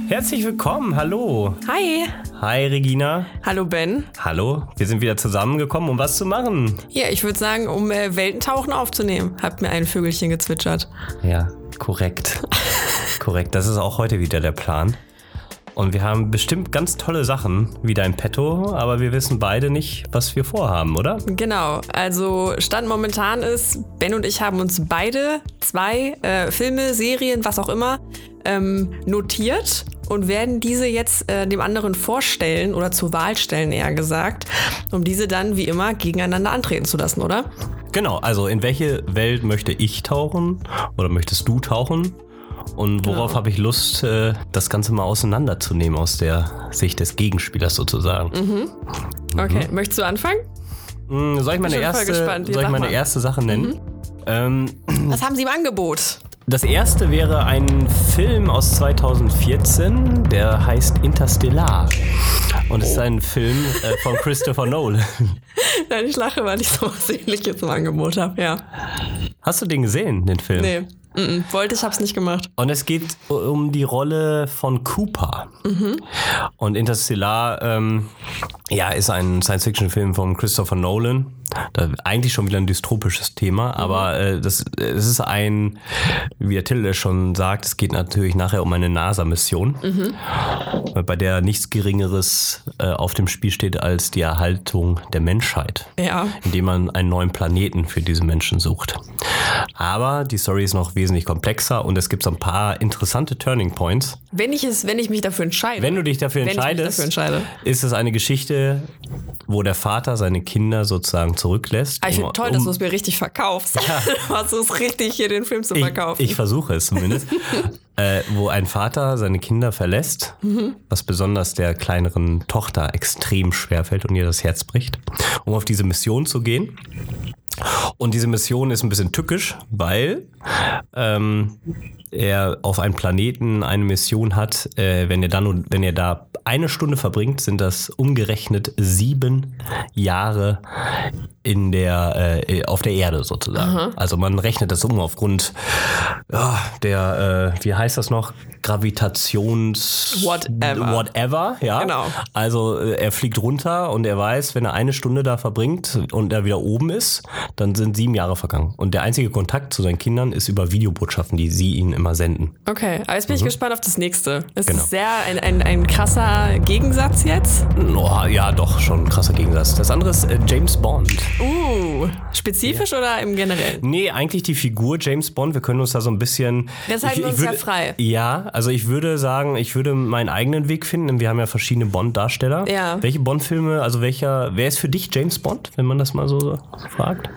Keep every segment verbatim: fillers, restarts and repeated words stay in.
Herzlich willkommen, hallo. Hi. Hi Regina. Hallo Ben. Hallo, wir sind wieder zusammengekommen, um was zu machen. Ja, ich würde sagen, um äh, Weltentauchen aufzunehmen, hat mir ein Vögelchen gezwitschert. Ja, korrekt. Korrekt, das ist auch heute wieder der Plan. Und wir haben bestimmt ganz tolle Sachen wieder im Petto, aber wir wissen beide nicht, was wir vorhaben, oder? Genau, also Stand momentan ist, Ben und ich haben uns beide zwei äh, Filme, Serien, was auch immer, ähm, notiert und werden diese jetzt äh, dem anderen vorstellen oder zur Wahl stellen, eher gesagt, um diese dann wie immer gegeneinander antreten zu lassen, oder? Genau, also in welche Welt möchte ich tauchen oder möchtest du tauchen? Und worauf genau. habe ich Lust, das Ganze mal auseinanderzunehmen aus der Sicht des Gegenspielers sozusagen. Mhm. Okay, mhm. Möchtest du anfangen? Soll ich meine, erste, soll ich meine erste Sache nennen? Mhm. Ähm, Was haben Sie im Angebot? Das erste wäre ein Film aus zweitausendvierzehn, der heißt Interstellar. Und es oh. ist ein Film äh, von Christopher Nolan. Nein, ich lache, weil ich sowas Ähnliches im Angebot habe, ja. Hast du den gesehen, den Film? Nee. Mm-mm. Wollte, ich hab's nicht gemacht. Und es geht um die Rolle von Cooper. Mhm. Und Interstellar, ähm, ja, ist ein Science-Fiction-Film von Christopher Nolan. Da, eigentlich schon wieder ein dystropisches Thema, mhm. aber äh, das, es ist ein, wie der Titel schon sagt, es geht natürlich nachher um eine NASA-Mission, mhm. bei der nichts Geringeres äh, auf dem Spiel steht als die Erhaltung der Menschheit. Ja. Indem man einen neuen Planeten für diese Menschen sucht. Aber die Story ist noch wesentlich komplexer und es gibt so ein paar interessante Turning Points. Wenn ich es, wenn ich mich dafür entscheide. Wenn du dich dafür entscheidest, dafür entscheide. ist es eine Geschichte, wo der Vater seine Kinder sozusagen zurücklässt. Ah, ich finde um, toll, dass du es mir richtig verkaufst. Ja. Du hast es richtig, hier den Film zu verkaufen. Ich, ich versuche es zumindest. äh, wo ein Vater seine Kinder verlässt, mhm. was besonders der kleineren Tochter extrem schwerfällt und ihr das Herz bricht, um auf diese Mission zu gehen. Und diese Mission ist ein bisschen tückisch, weil ähm, er auf einem Planeten eine Mission hat. Äh, wenn er dann, wenn er da eine Stunde verbringt, sind das umgerechnet sieben Jahre in der äh, auf der Erde sozusagen. Aha. Also man rechnet das um aufgrund ja, der, äh, wie heißt das noch? Gravitations... Whatever. Whatever, ja. Genau. Also äh, er fliegt runter und er weiß, wenn er eine Stunde da verbringt und er wieder oben ist, dann sind sieben Jahre vergangen. Und der einzige Kontakt zu seinen Kindern ist über Videobotschaften, die sie ihnen immer senden. Okay, aber jetzt bin mhm. ich gespannt auf das nächste. Ist genau. das sehr ein, ein, ein krasser Gegensatz jetzt? Oh, ja, doch, schon ein krasser Gegensatz. Das andere ist äh, James Bond. Uh, spezifisch ja. oder im Generellen? Nee, eigentlich die Figur James Bond. Wir können uns da so ein bisschen... Das halten wir uns würde, ja frei. Ja, also ich würde sagen, ich würde meinen eigenen Weg finden. Wir haben ja verschiedene Bond-Darsteller. Ja. Welche Bond-Filme, also welcher, wer ist für dich James Bond, wenn man das mal so fragt?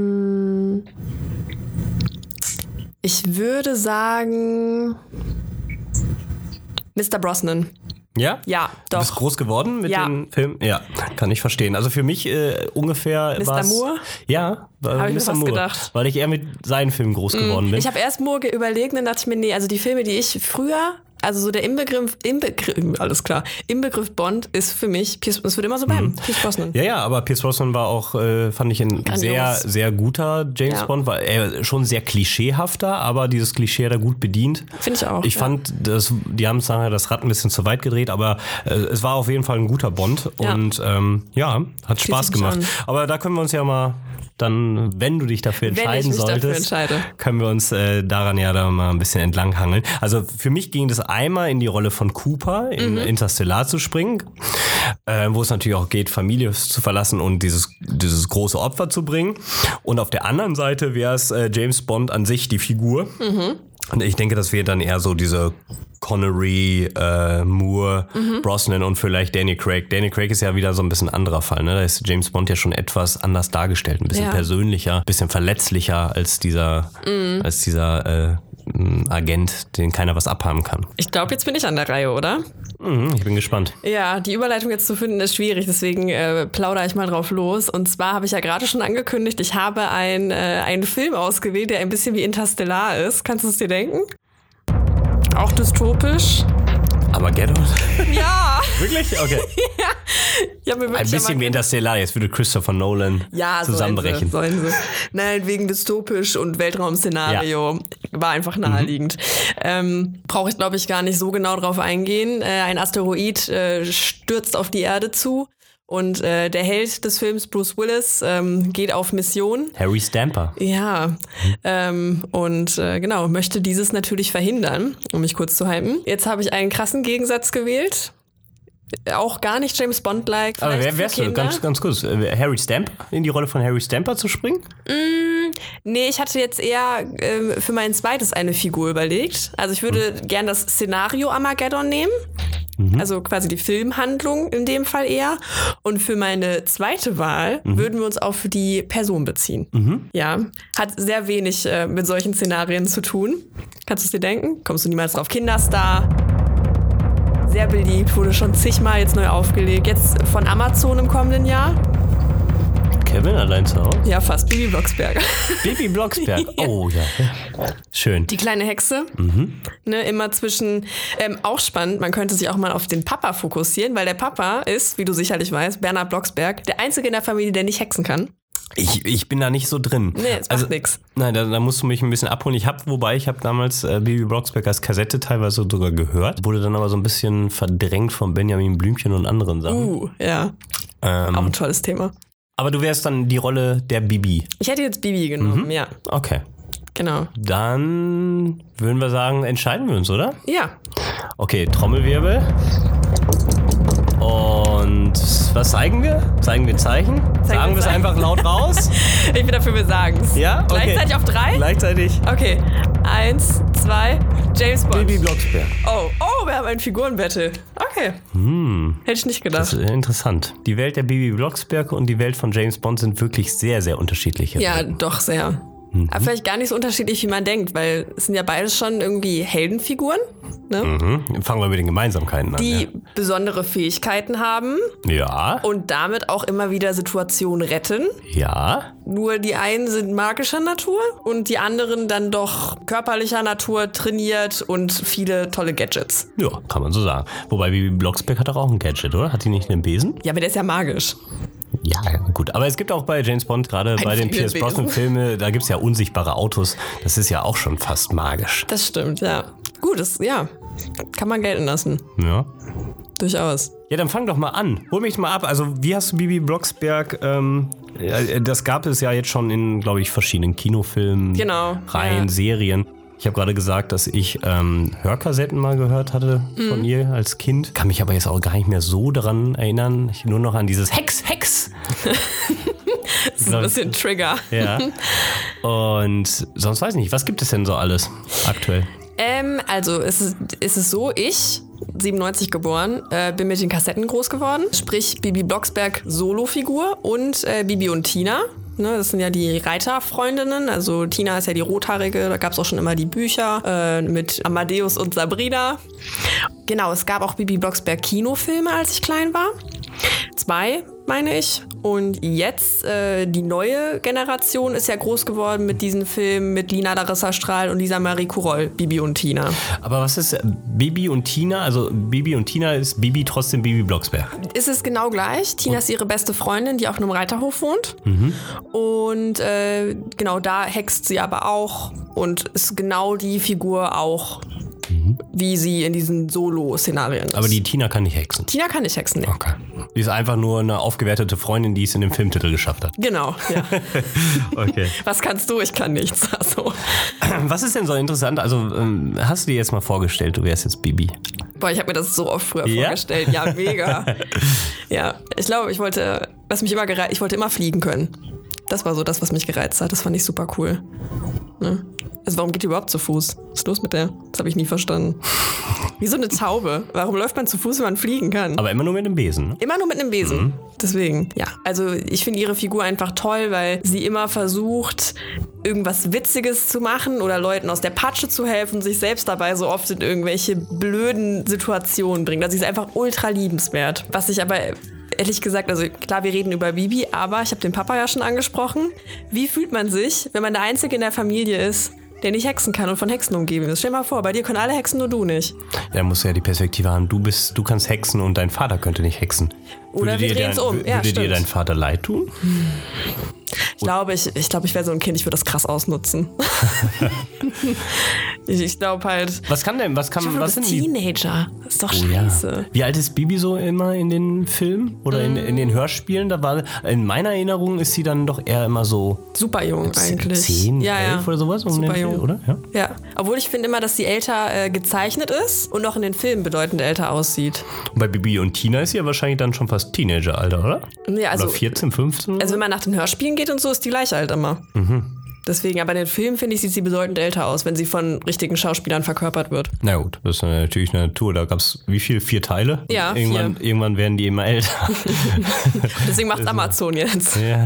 Ich würde sagen Mister Brosnan. Ja? Ja, doch. Du bist groß geworden mit ja. den Filmen? Ja, kann ich verstehen. Also für mich äh, ungefähr Mister Moore? Ja, Hab ich Mister mir Moore. Gedacht. Weil ich eher mit seinen Filmen groß mm, geworden bin. Ich habe erst Moore überlegt, dann dachte ich mir, nee, also die Filme, die ich früher... Also so der Inbegriff, Inbegriff, alles klar, Inbegriff Bond ist für mich, Pierce, es wird immer so bleiben, mhm. Pierce Brosnan. Ja, ja, aber Pierce Brosnan war auch, äh, fand ich, ein Grandios. sehr, sehr guter James ja. Bond, war er schon sehr klischeehafter, aber dieses Klischee hat er gut bedient. Finde ich auch. Ich ja. fand, das, die haben nachher das Rad ein bisschen zu weit gedreht, aber äh, es war auf jeden Fall ein guter Bond ja. und ähm, ja, hat Spaß gemacht. An. Aber da können wir uns ja mal dann, wenn du dich dafür entscheiden solltest, können wir uns äh, daran ja da mal ein bisschen entlanghangeln. Also für mich ging das einmal in die Rolle von Cooper in mhm. Interstellar zu springen, äh, wo es natürlich auch geht, Familie zu verlassen und dieses, dieses große Opfer zu bringen. Und auf der anderen Seite wäre es äh, James Bond an sich, die Figur. Mhm. Und ich denke, das wäre dann eher so diese Connery, äh, Moore, mhm. Brosnan und vielleicht Danny Craig. Danny Craig ist ja wieder so ein bisschen anderer Fall, ne? Da ist James Bond ja schon etwas anders dargestellt, ein bisschen ja. persönlicher, ein bisschen verletzlicher als dieser, mhm. als dieser äh, Agent, den keiner was abhaben kann. Ich glaube, jetzt bin ich an der Reihe, oder? Mhm, ich bin gespannt. Ja, die Überleitung jetzt zu finden ist schwierig, deswegen äh, plaudere ich mal drauf los. Und zwar habe ich ja gerade schon angekündigt, ich habe ein, äh, einen Film ausgewählt, der ein bisschen wie Interstellar ist. Kannst du es dir denken? Auch dystopisch. Armageddon? Ja! Wirklich? Okay. ja. Ich hab mir Ein bisschen wie Interstellar, jetzt würde Christopher Nolan ja, zusammenbrechen. Sollen sie, sollen sie. Nein, wegen dystopisch und Weltraum-Szenario ja. war einfach naheliegend. Mhm. Ähm, Brauche ich, glaube ich, gar nicht so genau drauf eingehen. Äh, ein Asteroid äh, stürzt auf die Erde zu. Und äh, der Held des Films, Bruce Willis, ähm, geht auf Mission. Harry Stamper. Ja, mhm. ähm, und äh, genau, möchte dieses natürlich verhindern, um mich kurz zu hypen. Jetzt habe ich einen krassen Gegensatz gewählt. Auch gar nicht James Bond-like. Aber wer wärst du? Ganz, ganz kurz. Harry Stamper? In die Rolle von Harry Stamper zu springen? Mm, nee, ich hatte jetzt eher äh, für mein zweites eine Figur überlegt. Also ich würde mhm. gern das Szenario Armageddon nehmen. Also quasi die Filmhandlung in dem Fall eher. Und für meine zweite Wahl mhm. würden wir uns auf die Person beziehen. Mhm. Ja, hat sehr wenig äh, mit solchen Szenarien zu tun. Kannst du es dir denken? Kommst du niemals drauf? Kinderstar. Sehr beliebt, wurde schon zigmal jetzt neu aufgelegt. Jetzt von Amazon im kommenden Jahr. Kevin allein zu Hause? Ja, fast. Bibi Blocksberg. Bibi Blocksberg, oh ja. Schön. Die kleine Hexe. Mhm. Ne, immer zwischen, ähm, auch spannend, man könnte sich auch mal auf den Papa fokussieren, weil der Papa ist, wie du sicherlich weißt, Bernhard Blocksberg, der einzige in der Familie, der nicht hexen kann. Ich, ich bin da nicht so drin. Nee, es macht also, nix. Nein, da, da musst du mich ein bisschen abholen. Ich habe, wobei, ich habe damals äh, Bibi Blocksberg als Kassette teilweise sogar gehört. Wurde dann aber so ein bisschen verdrängt von Benjamin Blümchen und anderen Sachen. Uh, ja. Ähm, auch ein tolles Thema. Aber du wärst dann die Rolle der Bibi. Ich hätte jetzt Bibi genommen, mhm. ja. Okay. Genau. Dann würden wir sagen, entscheiden wir uns, oder? Ja. Okay, Trommelwirbel. Und was zeigen wir? Zeigen wir Zeichen? Zeigen sagen wir es einfach laut raus? Ich bin dafür, wir sagen es. Ja? Okay. Gleichzeitig auf drei? Gleichzeitig. Okay. Eins, zwei, James Bond. Bibi Blocksberg. Oh, oh, wir haben ein Figurenbattle. Okay. Hm. Hätte ich nicht gedacht. Das ist interessant. Die Welt der Bibi Blocksberg und die Welt von James Bond sind wirklich sehr, sehr unterschiedlich. Ja, Welten. Doch sehr. Mhm. Aber vielleicht gar nicht so unterschiedlich, wie man denkt, weil es sind ja beides schon irgendwie Heldenfiguren. Ne? Mhm. Fangen wir mit den Gemeinsamkeiten an. Die ja. besondere Fähigkeiten haben. Ja. Und damit auch immer wieder Situationen retten. Ja. Nur die einen sind magischer Natur und die anderen dann doch körperlicher Natur, trainiert und viele tolle Gadgets. Ja, kann man so sagen. Wobei Bibi Blocksberg hat doch auch ein Gadget, oder? Hat die nicht einen Besen? Ja, aber der ist ja magisch. Ja, gut. Aber es gibt auch bei James Bond, gerade bei den Pierce Brosnan-Filmen, da gibt es ja unsichtbare Autos. Das ist ja auch schon fast magisch. Das stimmt, ja. Gut, das, ja, kann man gelten lassen. Ja. Durchaus. Ja, dann fang doch mal an. Hol mich mal ab. Also, wie hast du Bibi Blocksberg, ähm, das gab es ja jetzt schon in, glaube ich, verschiedenen Kinofilmen, genau, Reihen, ja. Serien. Ich habe gerade gesagt, dass ich ähm, Hörkassetten mal gehört hatte von mm. ihr als Kind. Kann mich aber jetzt auch gar nicht mehr so daran erinnern. Ich nur noch an dieses Hex, Hex. Das ist ein bisschen Trigger. Ja. Und sonst weiß ich nicht. Was gibt es denn so alles aktuell? Ähm, also es ist, es ist so, ich, siebenundneunzig geboren, äh, bin mit den Kassetten groß geworden. Sprich Bibi Blocksberg Solo-Figur und äh, Bibi und Tina. Ne, das sind ja die Reiterfreundinnen. Also Tina ist ja die Rothaarige. Da gab es auch schon immer die Bücher äh, mit Amadeus und Sabrina. Genau, es gab auch Bibi Blocksberg Kinofilme, als ich klein war. Zwei, meine ich. Und jetzt, äh, die neue Generation ist ja groß geworden mit diesen Filmen mit Lina Larissa Strahl und Lisa Marie Kuroll, Bibi und Tina. Aber was ist Bibi und Tina? Also Bibi und Tina ist Bibi trotzdem Bibi Blocksberg. Ist es genau gleich. Tina ist ihre beste Freundin, die auf einem Reiterhof wohnt. Mhm. Und äh, genau da hext sie aber auch und ist genau die Figur auch, mhm. wie sie in diesen Solo-Szenarien ist. Aber die Tina kann nicht hexen? Tina kann nicht hexen, nee. Okay. Die ist einfach nur eine aufgewertete Freundin, die es in dem Filmtitel geschafft hat. Genau, ja. Okay. Was kannst du? Ich kann nichts. Also. Was ist denn so interessant? Also hast du dir jetzt mal vorgestellt, du wärst jetzt Bibi? Boah, ich habe mir das so oft früher ja? vorgestellt. Ja, mega. Ja, ich glaube, ich wollte, was mich immer gereizt, ich wollte immer fliegen können. Das war so das, was mich gereizt hat. Das fand ich super cool. Ne? Also warum geht die überhaupt zu Fuß? Was ist los mit der? Das habe ich nie verstanden. Wie so eine Taube. Warum läuft man zu Fuß, wenn man fliegen kann? Aber immer nur mit einem Besen. Ne? Immer nur mit einem Besen. Mhm. Deswegen, ja. Also ich finde ihre Figur einfach toll, weil sie immer versucht, irgendwas Witziges zu machen oder Leuten aus der Patsche zu helfen, sich selbst dabei so oft in irgendwelche blöden Situationen bringt. Also sie ist einfach ultra liebenswert. Was ich aber ehrlich gesagt, also klar, wir reden über Bibi, aber ich habe den Papa ja schon angesprochen. Wie fühlt man sich, wenn man der Einzige in der Familie ist, der nicht hexen kann und von Hexen umgeben ist. Stell dir mal vor, bei dir können alle hexen, nur du nicht. Da musst du ja die Perspektive haben. Du bist, du kannst hexen und dein Vater könnte nicht hexen. Oder würde wir dir drehen es dein, um. Würde Ja, dir stimmt. dein Vater leid tun? Hm. Ich glaube, ich, ich, glaub, ich wäre so ein Kind, ich würde das krass ausnutzen. ich ich glaube halt... Was kann denn, was kann, Ich hoffe, was du bist sind die... Teenager. Das ist doch Oh, scheiße. ja. Wie alt ist Bibi so immer in den Filmen oder in, in den Hörspielen? Da war, in meiner Erinnerung ist sie dann doch eher immer so Super jung eigentlich. zehn, ja, elf ja. oder sowas. Um Super den jung. Film, oder? Ja. Ja, obwohl ich finde immer, dass sie älter äh, gezeichnet ist und auch in den Filmen bedeutend älter aussieht. Und bei Bibi und Tina ist sie ja wahrscheinlich dann schon fast Teenager-Alter, oder? Ja, also, oder vierzehn, fünfzehn? also wenn man nach den Hörspielen geht und so, ist die gleich alt immer. Mhm. Deswegen, aber in den Filmen, finde ich, sieht sie bedeutend älter aus, wenn sie von richtigen Schauspielern verkörpert wird. Na gut, das ist natürlich eine Natur. Da gab es wie viel? Vier Teile? Ja, irgendwann, vier. Irgendwann werden die immer älter. Deswegen macht Amazon jetzt. Ja.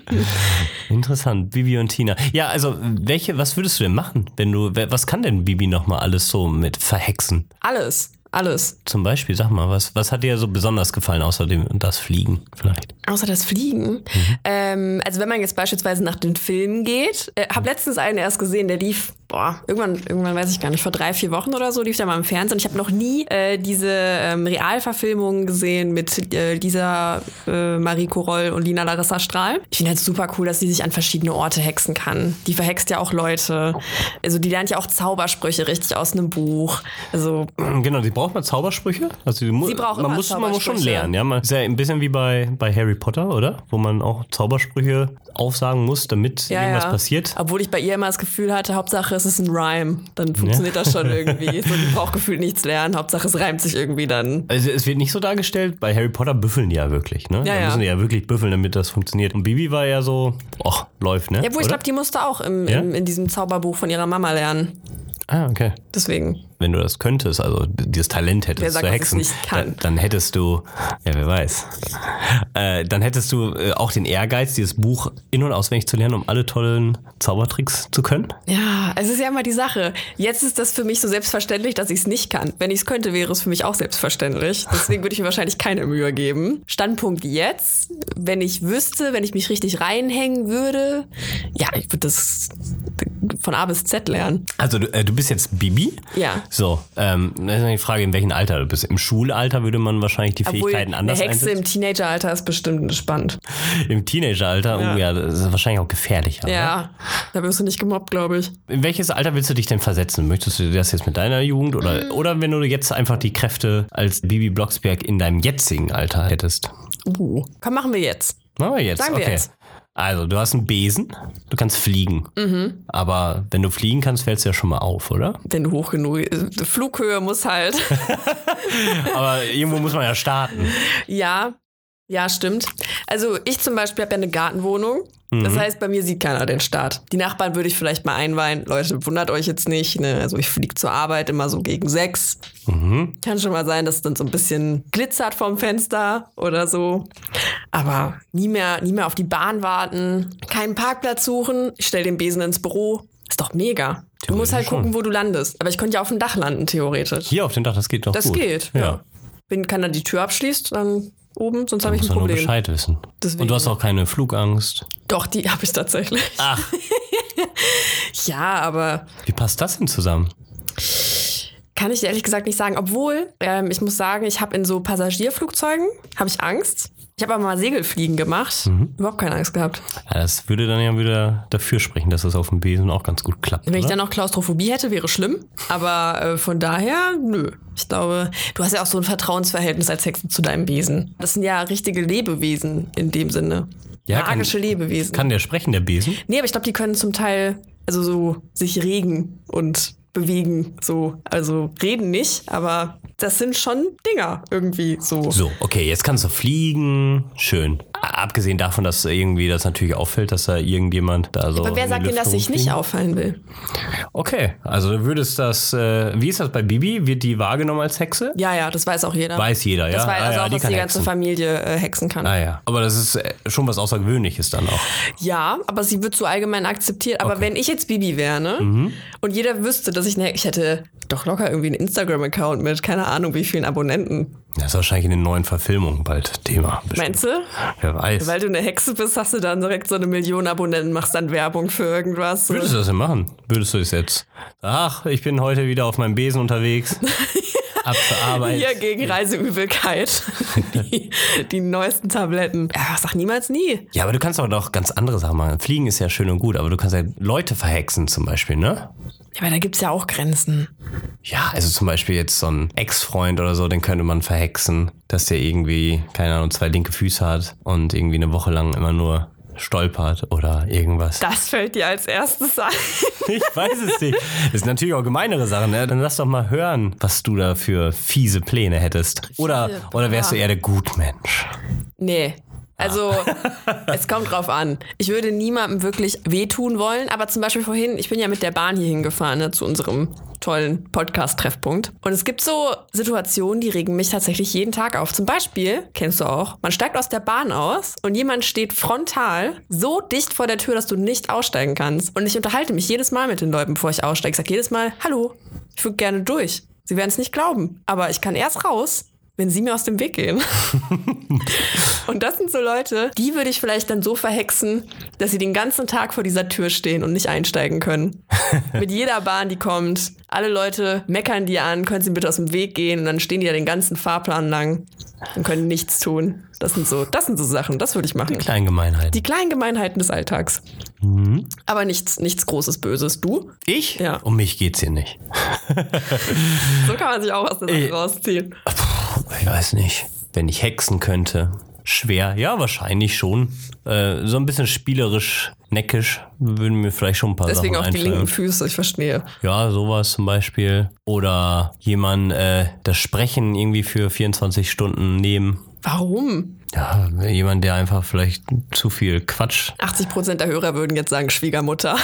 Interessant. Bibi und Tina. Ja, also welche, was würdest du denn machen, wenn du, was kann denn Bibi nochmal alles so mit verhexen? Alles. Alles. Zum Beispiel, sag mal, was, was hat dir so besonders gefallen, außer dem, das Fliegen vielleicht? Außer das Fliegen? Mhm. Ähm, also wenn man jetzt beispielsweise nach den Filmen geht, äh, habe letztens einen erst gesehen, der lief, boah, irgendwann, irgendwann weiß ich gar nicht, vor drei, vier Wochen oder so lief der mal im Fernsehen. Und ich habe noch nie äh, diese ähm, Realverfilmung gesehen mit äh, Lisa äh, Marie Koroll und Lina Larissa Strahl. Ich finde halt super cool, dass sie sich an verschiedene Orte hexen kann. Die verhext ja auch Leute. Also die lernt ja auch Zaubersprüche richtig aus einem Buch. Also genau, die braucht man Zaubersprüche? Also die mu- Sie braucht man immer muss, man muss schon Zaubersprüche. lernen, ja. Man ist ja ein bisschen wie bei, bei Harry Potter, oder? Wo man auch Zaubersprüche aufsagen muss, damit ja, irgendwas ja. passiert. Obwohl ich bei ihr immer das Gefühl hatte, Hauptsache es ist ein Rhyme. Dann funktioniert ja. das schon irgendwie. So, die braucht gefühlt nichts lernen. Hauptsache es reimt sich irgendwie dann. Also es wird nicht so dargestellt, bei Harry Potter büffeln die ja wirklich, ne? Ja, da ja. müssen die ja wirklich büffeln, damit das funktioniert. Und Bibi war ja so, ach, läuft, ne? Ja, wo ich glaube, die musste auch im, Ja? im, in diesem Zauberbuch von ihrer Mama lernen. Ah, okay. Deswegen. Wenn du das könntest, also dieses Talent hättest Wer sagt, zu dass hexen, es nicht kann? Dann, dann hättest du, ja, wer weiß, äh, dann hättest du äh, auch den Ehrgeiz, dieses Buch in- und auswendig zu lernen, um alle tollen Zaubertricks zu können. Ja, es ist ja immer die Sache. Jetzt ist das für mich so selbstverständlich, dass ich es nicht kann. Wenn ich es könnte, wäre es für mich auch selbstverständlich. Deswegen würde ich mir wahrscheinlich keine Mühe geben. Standpunkt jetzt, wenn ich wüsste, wenn ich mich richtig reinhängen würde, ja, ich würde das von A bis Z lernen. Also du, äh, du bist jetzt Bibi? Ja. So, ähm, das ist die Frage, in welchem Alter du bist. Im Schulalter würde man wahrscheinlich die Obwohl, Fähigkeiten anders eine Hexe einsetzen. im Teenageralter ist bestimmt spannend. Im Teenageralter, Ja. oh ja, das ist wahrscheinlich auch gefährlicher. Ja, Ne? da wirst du nicht gemobbt, glaube ich. In welches Alter willst du dich denn versetzen? Möchtest du das jetzt mit deiner Jugend oder, oder wenn du jetzt einfach die Kräfte als Bibi Blocksberg in deinem jetzigen Alter hättest? Uh. Komm, machen wir jetzt. Machen wir jetzt. Sagen wir okay. jetzt. Also, du hast einen Besen, du kannst fliegen. Mhm. Aber wenn du fliegen kannst, fällst du ja schon mal auf, oder? Wenn du hoch genug, Flughöhe muss halt. Aber irgendwo muss man ja starten. Ja, ja, stimmt. Also ich zum Beispiel habe ja eine Gartenwohnung. Das heißt, bei mir sieht keiner den Start. Die Nachbarn würde ich vielleicht mal einweihen. Leute, wundert euch jetzt nicht. Ne? Also ich fliege zur Arbeit immer so gegen sechs. Mhm. Kann schon mal sein, dass es dann so ein bisschen glitzert vom Fenster oder so. Aber nie mehr, nie mehr auf die Bahn warten. Keinen Parkplatz suchen. Ich stelle den Besen ins Büro. Ist doch mega. Du musst halt gucken, schon. wo du landest. Aber ich könnte ja auf dem Dach landen, theoretisch. Hier auf dem Dach, das geht doch Das gut. geht, ja. ja. Wenn keiner die Tür abschließt, dann oben, sonst habe ich Muss ein man nur Problem. Bescheid wissen. Deswegen. Und du hast auch keine Flugangst. Doch, die habe ich tatsächlich. Ach, Ja, aber wie passt das denn zusammen? kann ich dir ehrlich gesagt nicht sagen. Obwohl, ähm, ich muss sagen, ich habe in so Passagierflugzeugen, habe ich Angst. Ich habe aber mal Segelfliegen gemacht. Mhm. Überhaupt keine Angst gehabt. Ja, das würde dann ja wieder dafür sprechen, dass das auf dem Besen auch ganz gut klappt. Wenn ich oder? dann noch Klaustrophobie hätte, wäre schlimm. Aber äh, von daher, nö. Ich glaube, du hast ja auch so ein Vertrauensverhältnis als Hexe zu deinem Besen. Das sind ja richtige Lebewesen in dem Sinne. Ja, kann- Magische Lebewesen. Kann der sprechen, der Besen? Nee, aber ich glaube, die können zum Teil also so sich regen und bewegen. So. Also reden nicht, aber das sind schon Dinger irgendwie so. So, okay, jetzt kannst du fliegen. Schön. Abgesehen davon, dass irgendwie das natürlich auffällt, dass da irgendjemand da so. Aber wer in sagt die denn, dass Lüfte ich nicht rumfliegt? auffallen will? Okay, also du würdest das, äh, wie ist das bei Bibi? Wird die wahrgenommen als Hexe? Ja, ja, das weiß auch jeder. Weiß jeder, ja? Das weiß Ah, also ja, auch, die dass kann die ganze hexen. Familie äh, hexen kann. Ah ja, aber das ist äh, schon was Außergewöhnliches dann auch. Ja, aber sie wird so allgemein akzeptiert. Aber Okay. wenn ich jetzt Bibi wäre, ne? Mhm. Und jeder wüsste, dass ich eine, ich hätte doch locker irgendwie einen Instagram-Account mit keine Ahnung wie vielen Abonnenten. Das ist wahrscheinlich in den neuen Verfilmungen bald Thema. Bestimmt. Meinst du? Wer weiß. Weil du eine Hexe bist, hast du dann direkt so eine Million Abonnenten, machst dann Werbung für irgendwas. Würdest du das denn machen? Würdest du es jetzt? Ach, ich bin heute wieder auf meinem Besen unterwegs. Ab zur Arbeit. Hier gegen Reiseübelkeit. die, die neuesten Tabletten. Ja, sag niemals nie. Ja, aber du kannst auch noch ganz andere Sachen machen. Fliegen ist ja schön und gut, aber du kannst ja Leute verhexen zum Beispiel, ne? Ja, aber da gibt's ja auch Grenzen. Ja, also zum Beispiel jetzt so ein Ex-Freund oder so, den könnte man verhexen, dass der irgendwie, keine Ahnung, zwei linke Füße hat und irgendwie eine Woche lang immer nur stolpert oder irgendwas. Das fällt dir als erstes ein. Ich weiß es nicht. Das sind natürlich auch gemeinere Sachen, ne? Dann lass doch mal hören, was du da für fiese Pläne hättest. Oder, oder wärst du eher der Gutmensch? Nee. Also, es kommt drauf an. Ich würde niemandem wirklich wehtun wollen, aber zum Beispiel vorhin, ich bin ja mit der Bahn hier hingefahren, ne, zu unserem tollen Podcast-Treffpunkt. Und es gibt so Situationen, die regen mich tatsächlich jeden Tag auf. Zum Beispiel, kennst du auch, man steigt aus der Bahn aus und jemand steht frontal so dicht vor der Tür, dass du nicht aussteigen kannst. Und ich unterhalte mich jedes Mal mit den Leuten, bevor ich aussteige. Ich sage jedes Mal, hallo, ich würde gerne durch. Sie werden es nicht glauben, aber ich kann erst raus, wenn sie mir aus dem Weg gehen. Und das sind so Leute, die würde ich vielleicht dann so verhexen, dass sie den ganzen Tag vor dieser Tür stehen und nicht einsteigen können. Mit jeder Bahn, die kommt, alle Leute meckern die an, können sie bitte aus dem Weg gehen und dann stehen die ja den ganzen Fahrplan lang und können nichts tun. Das sind so, das sind so Sachen, das würde ich machen. Die kleinen Gemeinheiten. Die kleinen Gemeinheiten des Alltags. Mhm. Aber nichts, nichts Großes, Böses. Du? Ich? Ja. Um mich geht's hier nicht. So kann man sich auch aus der Sache rausziehen. Ich weiß nicht. Wenn ich hexen könnte. Schwer. Ja, wahrscheinlich schon. Äh, so ein bisschen spielerisch, neckisch würden mir vielleicht schon ein paar Deswegen Sachen auch die einfallen. linken Füße, ich verstehe. Ja, sowas zum Beispiel. Oder jemand äh, das Sprechen irgendwie für vierundzwanzig Stunden nehmen. Warum? Ja, jemand, der einfach vielleicht zu viel Quatsch. achtzig Prozent der Hörer würden jetzt sagen Schwiegermutter.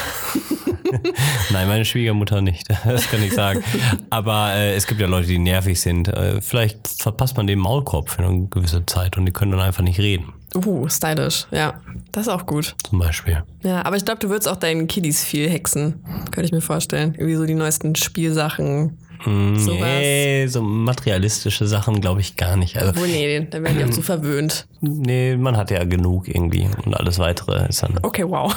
Nein, meine Schwiegermutter nicht. Das kann ich sagen. Aber äh, es gibt ja Leute, die nervig sind. Äh, vielleicht verpasst man den Maulkorb für eine gewisse Zeit und die können dann einfach nicht reden. Uh, stylisch. Ja, das ist auch gut. Zum Beispiel. Ja, aber ich glaube, du würdest auch deinen Kiddies viel hexen. Könnte ich mir vorstellen. Irgendwie so die neuesten Spielsachen. Sowas. Nee, so materialistische Sachen glaube ich gar nicht. Also, Obwohl, nee, dann werden die auch zu verwöhnt. nee, man hat ja genug irgendwie und alles weitere ist dann... Okay, wow.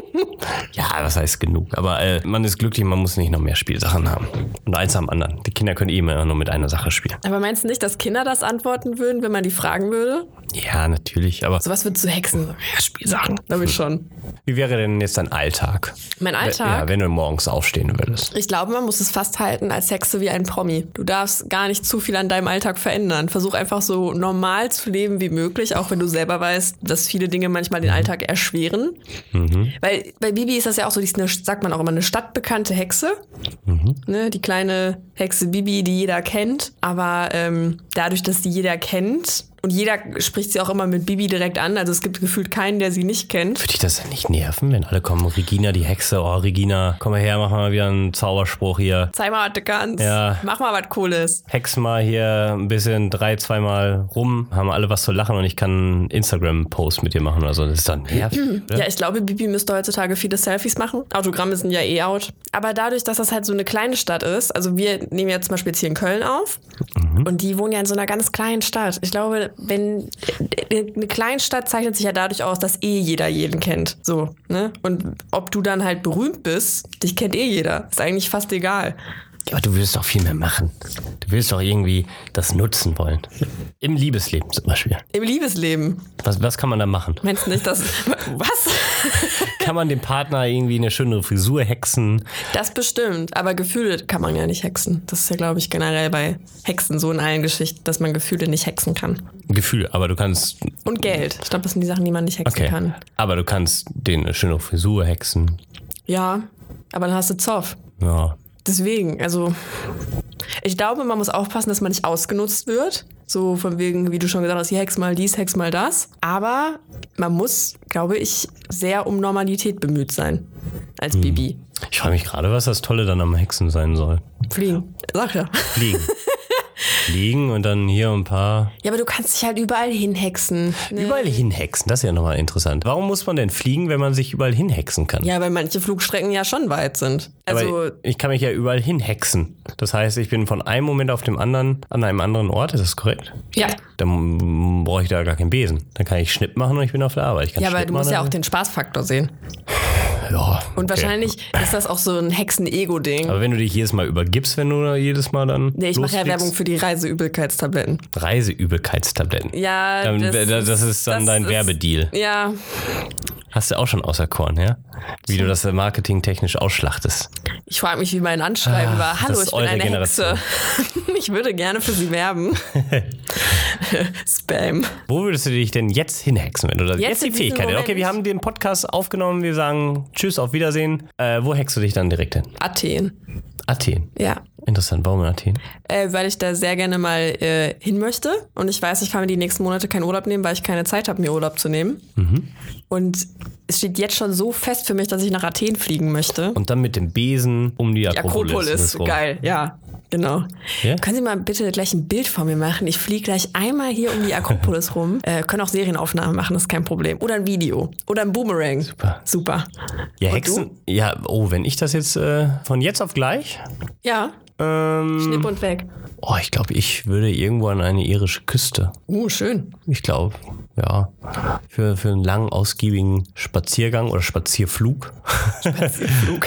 Ja, was heißt genug? Aber äh, man ist glücklich, man muss nicht noch mehr Spielsachen haben. Und eins am anderen. Die Kinder können eh immer nur mit einer Sache spielen. Aber meinst du nicht, dass Kinder das antworten würden, wenn man die fragen würde? Ja, natürlich, aber... So was würdest du hexen? Ja, Spielsachen. Glaube ich schon. Wie wäre denn jetzt dein Alltag? Mein Alltag? Ja, wenn du morgens aufstehen würdest. Ich glaube, man muss es fast halten als Hexe wie ein Promi. Du darfst gar nicht zu viel an deinem Alltag verändern. Versuch einfach so normal zu leben wie möglich, auch wenn du selber weißt, dass viele Dinge manchmal den Alltag erschweren. Mhm. Weil bei Bibi ist das ja auch so, die ist eine, sagt man auch immer, eine stadtbekannte Hexe. Mhm. Ne, die kleine Hexe Bibi, die jeder kennt. Aber ähm, dadurch, dass die jeder kennt... Und jeder spricht sie auch immer mit Bibi direkt an. Also es gibt gefühlt keinen, der sie nicht kennt. Würde dich das nicht nerven, wenn alle kommen? Regina, die Hexe. Oh, Regina, komm mal her, mach mal wieder einen Zauberspruch hier. Zeig mal, was du kannst. Ja. Mach mal was Cooles. Hex mal hier ein bisschen drei, zweimal rum. Haben alle was zu lachen und ich kann einen Instagram-Post mit dir machen oder so. Das ist dann nervig. Ja, ich glaube, Bibi müsste heutzutage viele Selfies machen. Autogramme sind ja eh out. Aber dadurch, dass das halt so eine kleine Stadt ist, also wir nehmen ja zum Beispiel jetzt hier in Köln auf. Mhm. Und die wohnen ja in so einer ganz kleinen Stadt. Ich glaube, wenn eine Kleinstadt zeichnet sich ja dadurch aus, dass eh jeder jeden kennt. So, ne? Und ob du dann halt berühmt bist, dich kennt eh jeder. Ist eigentlich fast egal. Ja, aber du willst doch viel mehr machen. Du willst doch irgendwie das nutzen wollen. Im Liebesleben zum Beispiel. Im Liebesleben? Was, was kann man da machen? Meinst du nicht, dass... Was? Kann man dem Partner irgendwie eine schönere Frisur hexen? Das bestimmt, aber Gefühle kann man ja nicht hexen. Das ist ja, glaube ich, generell bei Hexen so in allen Geschichten, dass man Gefühle nicht hexen kann. Gefühle, aber du kannst... Und Geld. Ich glaube, das sind die Sachen, die man nicht hexen okay. kann. Aber du kannst den eine schönere Frisur hexen. Ja, aber dann hast du Zoff. Ja. Deswegen, also ich glaube, man muss aufpassen, dass man nicht ausgenutzt wird. So von wegen, wie du schon gesagt hast, hier hex mal dies, hex mal das. Aber man muss, glaube ich, sehr um Normalität bemüht sein als hm. Bibi. Ich frage mich gerade, was das Tolle dann am Hexen sein soll. Fliegen. Sag ja. Fliegen. fliegen und dann hier ein paar... Ja, aber du kannst dich halt überall hinhexen. Ne? Überall hinhexen, das ist ja nochmal interessant. Warum muss man denn fliegen, wenn man sich überall hinhexen kann? Ja, weil manche Flugstrecken ja schon weit sind. Also aber ich kann mich ja überall hinhexen. Das heißt, ich bin von einem Moment auf dem anderen an einem anderen Ort, ist das korrekt? Ja. Dann brauche ich da gar keinen Besen. Dann kann ich Schnipp machen und ich bin auf der Arbeit. Ich kann ja, aber Schnipp du musst machen, ja auch den Spaßfaktor sehen. Ja, und okay. wahrscheinlich ist das auch so ein Hexen-Ego-Ding. Aber wenn du dich jedes Mal übergibst, wenn du jedes Mal dann Nee, ich mache ja Werbung für die Reiseübelkeitstabletten. Reiseübelkeitstabletten? Ja, dann, das, das, das ist dann das dein ist, Werbedeal. Ja. Hast du auch schon auserkoren, ja? Wie du das marketingtechnisch ausschlachtest. Ich frage mich, wie mein Anschreiben Ach, war. Hallo, ich bin eine Generation. Hexe. Ich würde gerne für Sie werben. Spam. Wo würdest du dich denn jetzt hinhexen, wenn du das Jetzt jetzt die in diesem Fähigkeit hast? Moment. Okay, wir haben den Podcast aufgenommen, wir sagen Tschüss, auf Wiedersehen. Äh, wo hext du dich dann direkt hin? Athen. Athen. Ja. Interessant, warum in Athen? Äh, weil ich da sehr gerne mal äh, hin möchte. Und ich weiß, ich kann mir die nächsten Monate keinen Urlaub nehmen, weil ich keine Zeit habe, mir Urlaub zu nehmen. Mhm. Und es steht jetzt schon so fest für mich, dass ich nach Athen fliegen möchte. Und dann mit dem Besen um die Die Akropolis. Akropolis, rum. geil, ja. Genau. Ja? Können Sie mal bitte gleich ein Bild von mir machen? Ich fliege gleich einmal hier um die Akropolis rum. Äh, können auch Serienaufnahmen machen, das ist kein Problem. Oder ein Video. Oder ein Boomerang. Super. Super. Ja, Und Hexen. Ja, oh, wenn ich das jetzt äh, von jetzt auf gleich. Ja, Ähm, Schnipp und weg. oh, ich glaube, ich würde irgendwo an eine irische Küste. Uh, schön. Ich glaube, ja. Für, für einen langen, ausgiebigen Spaziergang oder Spazierflug. Spazierflug.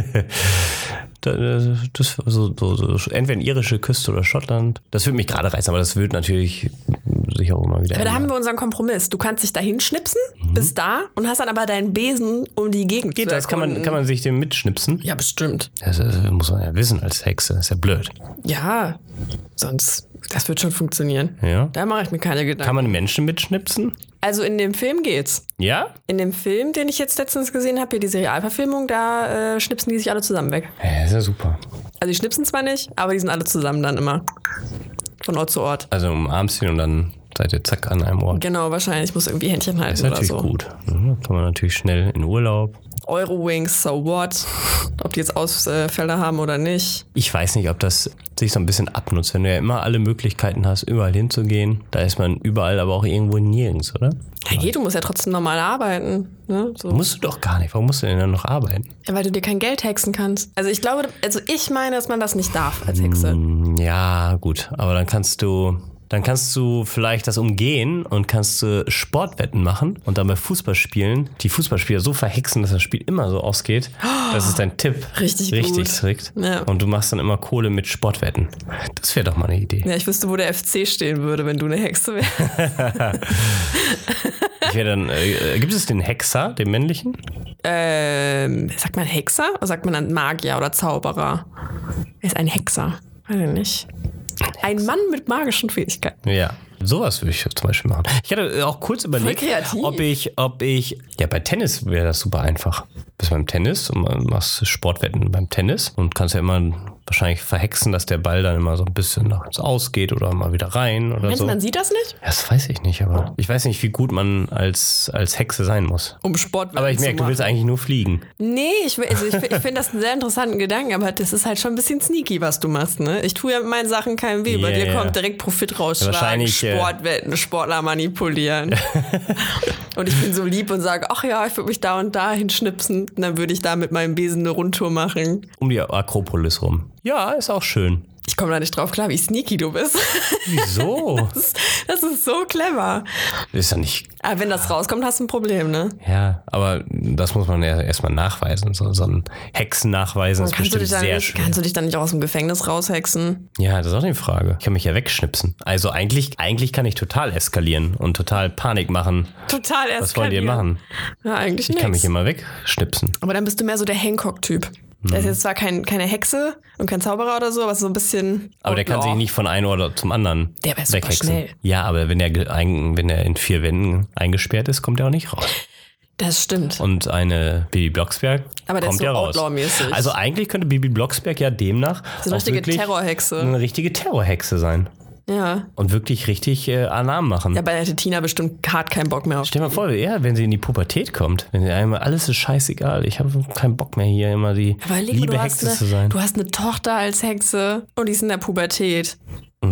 das, das so, so, so, entweder eine irische Küste oder Schottland. Das würde mich gerade reizen, aber das wird natürlich sich auch immer wieder Aber da ändern. haben wir unseren Kompromiss. Du kannst dich da hinschnipsen, mhm. bis da und hast dann aber deinen Besen um die Gegend Geht zu das? Kann man, erkunden. kann man sich den mitschnipsen? Ja, bestimmt. Das, das muss man ja wissen als Hexe. Das ist ja blöd. Ja, sonst, das wird schon funktionieren. Ja. Da mache ich mir keine Gedanken. Kann man Menschen mitschnipsen? Also in dem Film geht's. Ja? In dem Film, den ich jetzt letztens gesehen habe, hier die Serialverfilmung, da äh, schnipsen die sich alle zusammen weg. Ja, ist ja super. Also die schnipsen zwar nicht, aber die sind alle zusammen dann immer. Von Ort zu Ort. Also umarmst ihn und dann seid ihr zack an einem Ort. Genau, wahrscheinlich. Ich muss irgendwie Händchen halten Ist oder natürlich so. gut. Ja, kann man natürlich schnell in Urlaub. Eurowings, so what? Ob die jetzt Ausfälle haben oder nicht. Ich weiß nicht, ob das sich so ein bisschen abnutzt, wenn du ja immer alle Möglichkeiten hast, überall hinzugehen. Da ist man überall, aber auch irgendwo nirgends, oder? Ja, geht, du musst ja trotzdem normal arbeiten. Ne? So. Musst du doch gar nicht. Warum musst du denn dann noch arbeiten? Ja, weil du dir kein Geld hexen kannst. Also ich glaube, also ich meine, dass man das nicht darf als Hexe. Ja, gut. Aber dann kannst du... Dann kannst du vielleicht das umgehen und kannst du Sportwetten machen und dann bei Fußballspielen die Fußballspieler so verhexen, dass das Spiel immer so ausgeht. Das ist dein Tipp. Richtig Richtig gut. strikt. Ja. Und du machst dann immer Kohle mit Sportwetten. Das wäre doch mal eine Idee. Ja, ich wüsste, wo der F C stehen würde, wenn du eine Hexe wärst. Ich wäre dann, äh, gibt es den Hexer, den männlichen? ähm, sagt man Hexer oder sagt man dann Magier oder Zauberer? Er ist ein Hexer. Weiß ich nicht. Ein Mann mit magischen Fähigkeiten. Ja. Sowas würde ich zum Beispiel machen. Ich hatte auch kurz überlegt, kreativ. ob ich, ob ich, ja, bei Tennis wäre das super einfach. Bist beim Tennis und machst Sportwetten beim Tennis und kannst ja immer wahrscheinlich verhexen, dass der Ball dann immer so ein bisschen nach ins Aus geht oder mal wieder rein oder Meinst so. du, man sieht das nicht? Ja, das weiß ich nicht, aber ich weiß nicht, wie gut man als, als Hexe sein muss. Um Sportwetten Aber ich merke, zu du willst machen. eigentlich nur fliegen. Nee, ich, will- also ich, ich finde das einen sehr interessanten Gedanken, aber das ist halt schon ein bisschen sneaky, was du machst, ne? Ich tue ja mit meinen Sachen keinem weh. Bei Ja, dir ja. kommt direkt Profit rausschlagen, Ja, wahrscheinlich, äh, Sportwetten, Sportler manipulieren. Und ich bin so lieb und sage, ach ja, ich würde mich da und da hinschnipsen. Und dann würde ich da mit meinem Besen eine Rundtour machen. Um die Akropolis rum. Ja, ist auch schön. Ich komme da nicht drauf klar, wie sneaky du bist. Wieso? Das ist, das ist so clever. Ist ja nicht. Aber wenn das rauskommt, hast du ein Problem, ne? Ja, aber das muss man ja erstmal nachweisen. So, so ein Hexen nachweisen ist Kannst du, bestimmt dich dann sehr nicht, schwer. kannst du dich dann nicht auch aus dem Gefängnis raushexen? Ja, das ist auch die Frage. Ich kann mich ja wegschnipsen. Also eigentlich, eigentlich kann ich total eskalieren und total Panik machen. Total eskalieren. Was wollen die machen? Ja, eigentlich Ich nicht. kann mich immer wegschnipsen. Aber dann bist du mehr so der Hancock-Typ. Der ist jetzt zwar kein, keine Hexe und kein Zauberer oder so, aber so ein bisschen. Aber der kann Outlaw. sich nicht von einem Ort zum anderen Der wär super weghexen. schnell. Ja, aber wenn er, ge- ein, wenn er in vier Wänden eingesperrt ist, kommt er auch nicht raus. Das stimmt. Und eine Bibi Blocksberg Aber der kommt ist so ja raus. Outlaw-mäßig. Also eigentlich könnte Bibi Blocksberg ja demnach So eine auch richtige wirklich Terrorhexe. eine richtige Terrorhexe sein. Ja. Und wirklich richtig äh, Alarm machen. Ja, bei der hätte Tina bestimmt hart keinen Bock mehr auf. Stell dir mal vor, ja, wenn sie in die Pubertät kommt, wenn sie einmal alles ist scheißegal, ich habe keinen Bock mehr hier immer die Aber leg mal, liebe du, Hexe hast zu eine, sein. du hast eine Tochter als Hexe und die ist in der Pubertät. Mhm.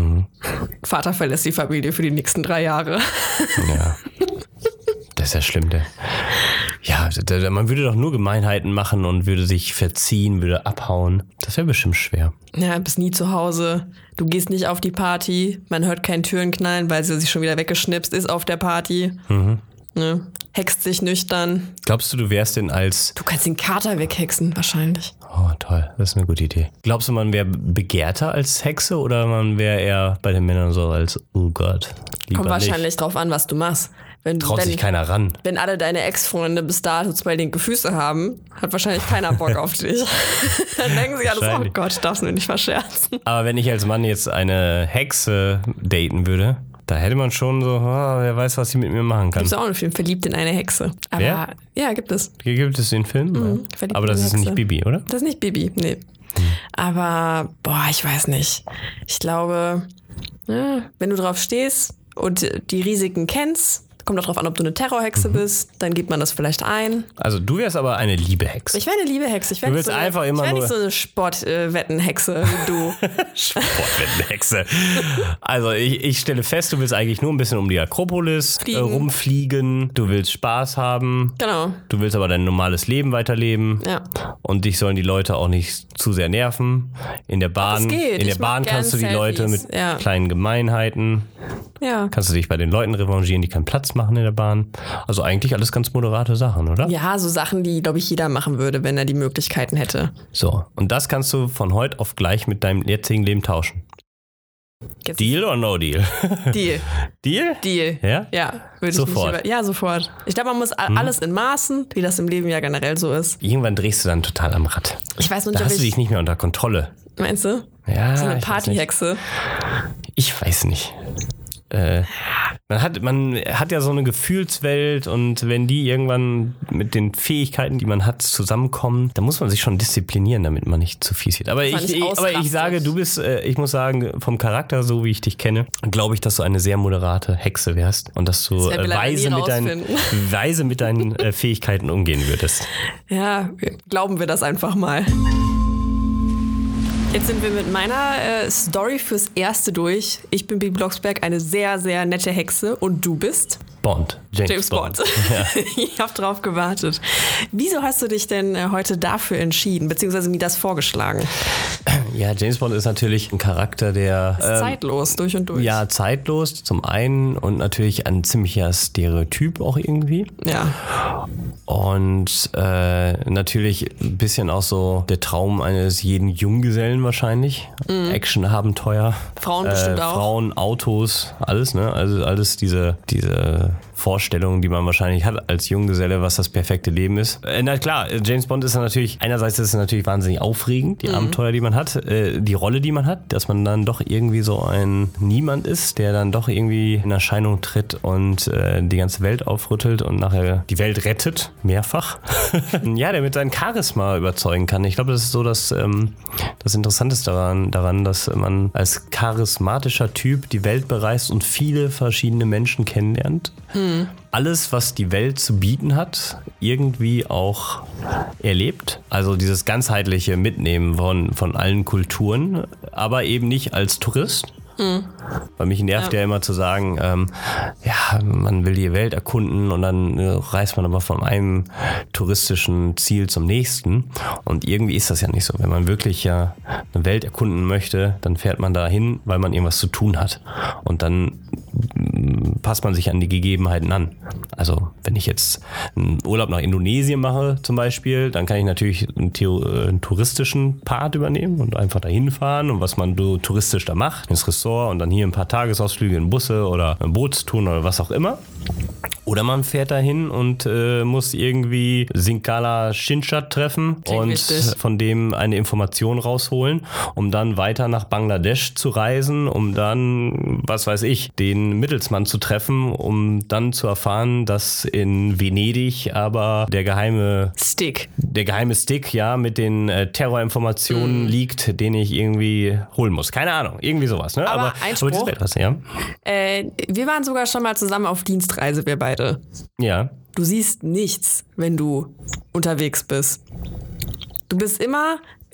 Vater verlässt die Familie für die nächsten drei Jahre. Ja. Das ist ja schlimm, der. Ja, man würde doch nur Gemeinheiten machen und würde sich verziehen, würde abhauen. Das wäre bestimmt schwer. Ja, bist nie zu Hause. Du gehst nicht auf die Party. Man hört keinen Türen knallen, weil sie sich schon wieder weggeschnipst ist auf der Party. Mhm. Ne? Hext sich nüchtern. Glaubst du, du wärst denn als... Du kannst den Kater weghexen, wahrscheinlich. Oh, toll. Das ist eine gute Idee. Glaubst du, man wäre begehrter als Hexe oder man wäre eher bei den Männern so als, oh Gott, lieber Kommt wahrscheinlich nicht. drauf an, was du machst. Wenn, Traut wenn, sich keiner ran. Wenn alle deine Ex-Freunde bis dato zwei linke Füße haben, hat wahrscheinlich keiner Bock auf dich. Dann denken sie alles, oh Gott, darfst du nicht verscherzen. Aber wenn ich als Mann jetzt eine Hexe daten würde, da hätte man schon so, oh, wer weiß, was sie mit mir machen kann. Gibt es auch einen Film, Verliebt in eine Hexe. Aber wer? Ja, gibt es. Hier gibt es den Film? Mhm, ja. Aber das ist Hexe. nicht Bibi, oder? Das ist nicht Bibi, nee. Hm. Aber, boah, ich weiß nicht. Ich glaube, ja, wenn du drauf stehst und die Risiken kennst, kommt auch drauf an, ob du eine Terrorhexe mhm. bist, dann gibt man das vielleicht ein. Also du wärst aber eine Liebehexe. Ich wäre eine Liebehexe. Ich du willst so einfach eine, immer ich nur... nicht so eine Sportwettenhexe wie du. Sportwettenhexe. Also ich, ich stelle fest, du willst eigentlich nur ein bisschen um die Akropolis äh, rumfliegen. Du willst Spaß haben. Genau. Du willst aber dein normales Leben weiterleben. Ja. Und dich sollen die Leute auch nicht zu sehr nerven. In der Bahn, geht. in der Ich Bahn kannst du die Selfies. Leute mit ja. kleinen Gemeinheiten. Ja. Kannst du dich bei den Leuten revanchieren, die keinen Platz machen in der Bahn. Also eigentlich alles ganz moderate Sachen, oder? Ja, so Sachen, die, glaube ich, jeder machen würde, wenn er die Möglichkeiten hätte. So, und das kannst du von heute auf gleich mit deinem jetzigen Leben tauschen. Jetzt Deal oder no deal? Deal. Deal? Deal. Ja? Ja, würde ich sofort. nicht über- Ja, sofort. Ich glaube, man muss hm. alles in Maßen, wie das im Leben ja generell so ist. Irgendwann drehst du dann total am Rad. Ich weiß nicht, da ob hast du ich, dich nicht mehr unter Kontrolle. Meinst du? Ja, so eine ich Partyhexe. Ich weiß nicht. Äh, man hat, man hat ja so eine Gefühlswelt und wenn die irgendwann mit den Fähigkeiten, die man hat, zusammenkommen, dann muss man sich schon disziplinieren, damit man nicht zu fies wird. Aber, ich, ich, aber ich sage, du bist, äh, ich muss sagen, vom Charakter, so wie ich dich kenne, glaube ich, dass du eine sehr moderate Hexe wärst und dass du das äh, weise, mit deinen, weise mit deinen äh, Fähigkeiten umgehen würdest. Ja, glauben wir das einfach mal. Jetzt sind wir mit meiner äh, Story fürs Erste durch. Ich bin Bibi Blocksberg, eine sehr, sehr nette Hexe. Und du bist? Bond. James, James Bond. Bond. Ja. Ich habe drauf gewartet. Wieso hast du dich denn äh, heute dafür entschieden, beziehungsweise mir das vorgeschlagen? Ja, James Bond ist natürlich ein Charakter, der... Ist ähm, zeitlos, durch und durch. Ja, zeitlos zum einen und natürlich ein ziemlicher Stereotyp auch irgendwie. Ja. Und äh, natürlich ein bisschen auch so der Traum eines jeden Junggesellen wahrscheinlich. Mhm. Action-Abenteuer. Frauen bestimmt äh, auch. Frauen, Autos, alles, ne? Also alles diese, diese Vorstellungen, die man wahrscheinlich hat als Junggeselle, was das perfekte Leben ist. Äh, na klar, James Bond ist natürlich, einerseits ist es natürlich wahnsinnig aufregend, die mhm. Abenteuer, die man hat, äh, die Rolle, die man hat, dass man dann doch irgendwie so ein Niemand ist, der dann doch irgendwie in Erscheinung tritt und äh, die ganze Welt aufrüttelt und nachher die Welt rettet, mehrfach. Ja, der mit seinem Charisma überzeugen kann. Ich glaube, das ist so das, ähm, das Interessanteste daran, daran, dass man als charismatischer Typ die Welt bereist und viele verschiedene Menschen kennenlernt. Hm. Alles, was die Welt zu bieten hat, irgendwie auch erlebt. Also dieses ganzheitliche Mitnehmen von, von allen Kulturen, aber eben nicht als Tourist. Hm. Weil mich nervt ja, ja immer zu sagen, ähm, ja, man will die Welt erkunden und dann äh, reist man aber von einem touristischen Ziel zum nächsten. Und irgendwie ist das ja nicht so. Wenn man wirklich ja eine Welt erkunden möchte, dann fährt man da hin, weil man irgendwas zu tun hat. Und dann passt man sich an die Gegebenheiten an. Also wenn ich jetzt einen Urlaub nach Indonesien mache zum Beispiel, dann kann ich natürlich einen, Theo- einen touristischen Part übernehmen und einfach dahin fahren und was man so touristisch da macht, ins Ressort und dann hier ein paar Tagesausflüge in Busse oder Bootstouren oder was auch immer. Oder man fährt dahin und äh, muss irgendwie Sinkala Shinshat treffen Klingt und wichtig. von dem eine Information rausholen, um dann weiter nach Bangladesch zu reisen, um dann, was weiß ich, den Mittelsmann zu treffen, um dann zu erfahren, dass in Venedig aber der geheime Stick, der geheime Stick, ja, mit den äh, Terrorinformationen mm. liegt, den ich irgendwie holen muss. Keine Ahnung, irgendwie sowas. Ne? Aber, aber Einspruch, aber das etwas, ja. Äh, wir waren sogar schon mal zusammen auf Dienstreise, wir beide. Ja. Du siehst nichts, wenn du unterwegs bist. Du bist immer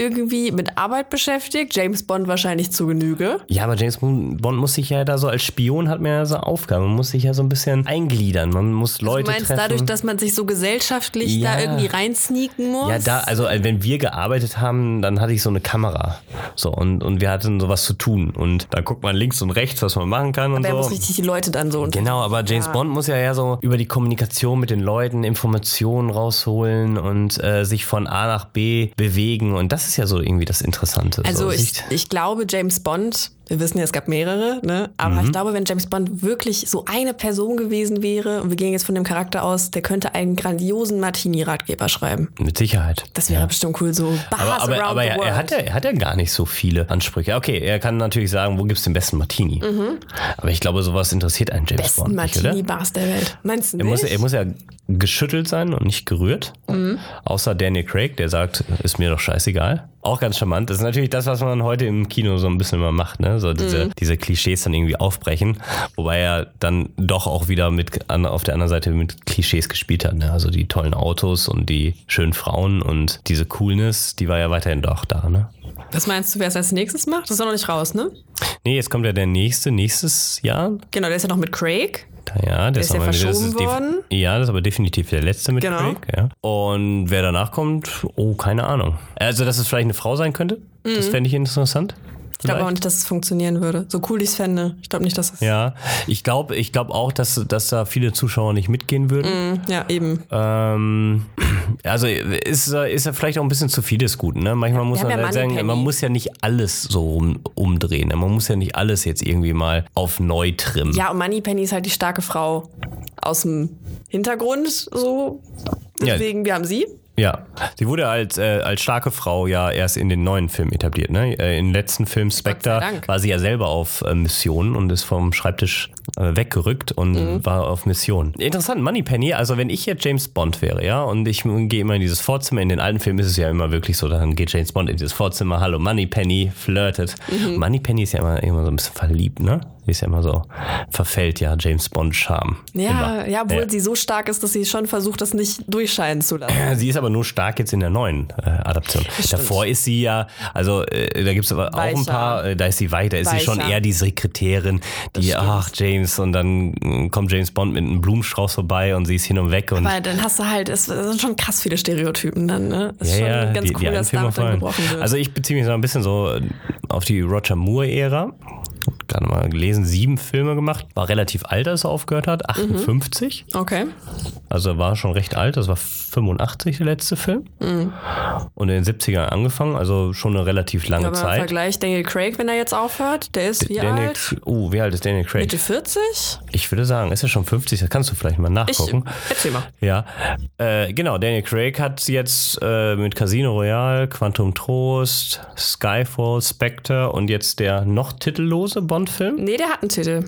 irgendwie mit Arbeit beschäftigt. James Bond wahrscheinlich zu Genüge. Ja, aber James Bond muss sich ja da so als Spion hat man ja so Aufgaben. Man muss sich ja so ein bisschen eingliedern. Man muss Leute also du meinst treffen. Dadurch, dass man sich so gesellschaftlich ja. da irgendwie reinsneaken muss? Ja, da, also wenn wir gearbeitet haben, dann hatte ich so eine Kamera. So, und, und wir hatten sowas zu tun. Und da guckt man links und rechts, was man machen kann. Aber und er so. muss richtig die Leute dann so. Genau, aber James ja. Bond muss ja eher so über die Kommunikation mit den Leuten Informationen rausholen und äh, sich von A nach B bewegen. Und das ist ja so irgendwie das Interessante. Also so. ich, ich glaube, James Bond, wir wissen ja, es gab mehrere, ne? Aber mhm. ich glaube, wenn James Bond wirklich so eine Person gewesen wäre, und wir gehen jetzt von dem Charakter aus, der könnte einen grandiosen Martini-Ratgeber schreiben. Mit Sicherheit. Das wäre ja. bestimmt cool, so Bars aber, aber, around aber the er, world. er, hat ja, er hat ja gar nicht so viele Ansprüche. Okay, er kann natürlich sagen, wo gibt's den besten Martini? Mhm. Aber ich glaube, sowas interessiert einen James besten Bond nicht, oder? Martini-Bars der Welt. Meinst du er nicht? muss, er muss ja geschüttelt sein und nicht gerührt. Mhm. Außer Daniel Craig, der sagt, ist mir doch scheißegal. Auch ganz charmant. Das ist natürlich das, was man heute im Kino so ein bisschen immer macht, ne? So diese, mhm. diese Klischees dann irgendwie aufbrechen. Wobei er dann doch auch wieder mit an, auf der anderen Seite mit Klischees gespielt hat, ne? Also die tollen Autos und die schönen Frauen und diese Coolness, die war ja weiterhin doch da, ne? Was meinst du, wer es als nächstes macht? Das ist doch noch nicht raus, ne? Nee, jetzt kommt ja der nächste, nächstes Jahr. Genau, der ist ja noch mit Craig. Ja, der ist ja verschoben das ist worden. Ja, das ist aber definitiv der letzte mit genau. Craig. Ja. Und wer danach kommt, oh, keine Ahnung. Also, dass es vielleicht eine Frau sein könnte, mhm. das fände ich interessant. Ich glaube auch nicht, dass es funktionieren würde. So cool ich es fände. Ich glaube nicht, dass es... Ja, ich glaube ich glaub auch, dass, dass da viele Zuschauer nicht mitgehen würden. Mm, ja, eben. Ähm, also ist, ist ja vielleicht auch ein bisschen zu vieles gut. Ne? Manchmal muss man halt sagen, man muss ja nicht alles so um, umdrehen. Ne? Man muss ja nicht alles jetzt irgendwie mal auf neu trimmen. Ja, und Moneypenny ist halt die starke Frau aus dem Hintergrund. So. Deswegen, ja. wir haben sie. Ja, sie wurde als, äh, als starke Frau ja erst in den neuen Filmen etabliert. Ne? Äh, Im letzten Film Spectre war sie ja selber auf äh, Mission und ist vom Schreibtisch äh, weggerückt und mhm. war auf Mission. Interessant, Moneypenny, also wenn ich jetzt James Bond wäre, ja, und ich gehe immer in dieses Vorzimmer, in den alten Filmen ist es ja immer wirklich so, dann geht James Bond in dieses Vorzimmer, hallo Moneypenny, flirtet. Mhm. Moneypenny ist ja immer, immer so ein bisschen verliebt, ne? Die ist ja immer so, verfällt ja James Bond Charme. Ja, immer. ja, obwohl ja. sie so stark ist, dass sie schon versucht, das nicht durchscheinen zu lassen. Sie ist aber nur stark jetzt in der neuen äh, Adaption. Stimmt. Davor ist sie ja, also äh, da gibt es aber Weicher. auch ein paar, äh, da ist sie weiter, ist Weicher. sie schon eher die Sekretärin, die, ach James, und dann äh, kommt James Bond mit einem Blumenstrauß vorbei und sie ist hin und weg. Und aber dann hast du halt, es sind schon krass viele Stereotypen dann, ne? Ist ja, schon ja, ganz die, cool, die dass damit dann gebrochen wird. Also ich beziehe mich so ein bisschen so auf die Roger Moore-Ära. Gerade mal gelesen, sieben Filme gemacht. War relativ alt, als er aufgehört hat, achtundfünfzig. Mhm. Okay. Also war schon recht alt, das war fünfundachtzig der letzte Film. Mhm. Und in den siebzigern angefangen, also schon eine relativ lange ja, aber Zeit. Im Vergleich Daniel Craig, wenn er jetzt aufhört, der ist wie Daniel, alt? Uh, wie alt ist Daniel Craig? Mitte vierzig? Ich würde sagen, ist er schon fünfzig, das kannst du vielleicht mal nachgucken. Ich, erzähl mal. Ja, äh, genau, Daniel Craig hat jetzt äh, mit Casino Royale, Quantum Trost, Skyfall, Spectre und jetzt der noch titellose Bond-Film. Nee, der hat einen Titel.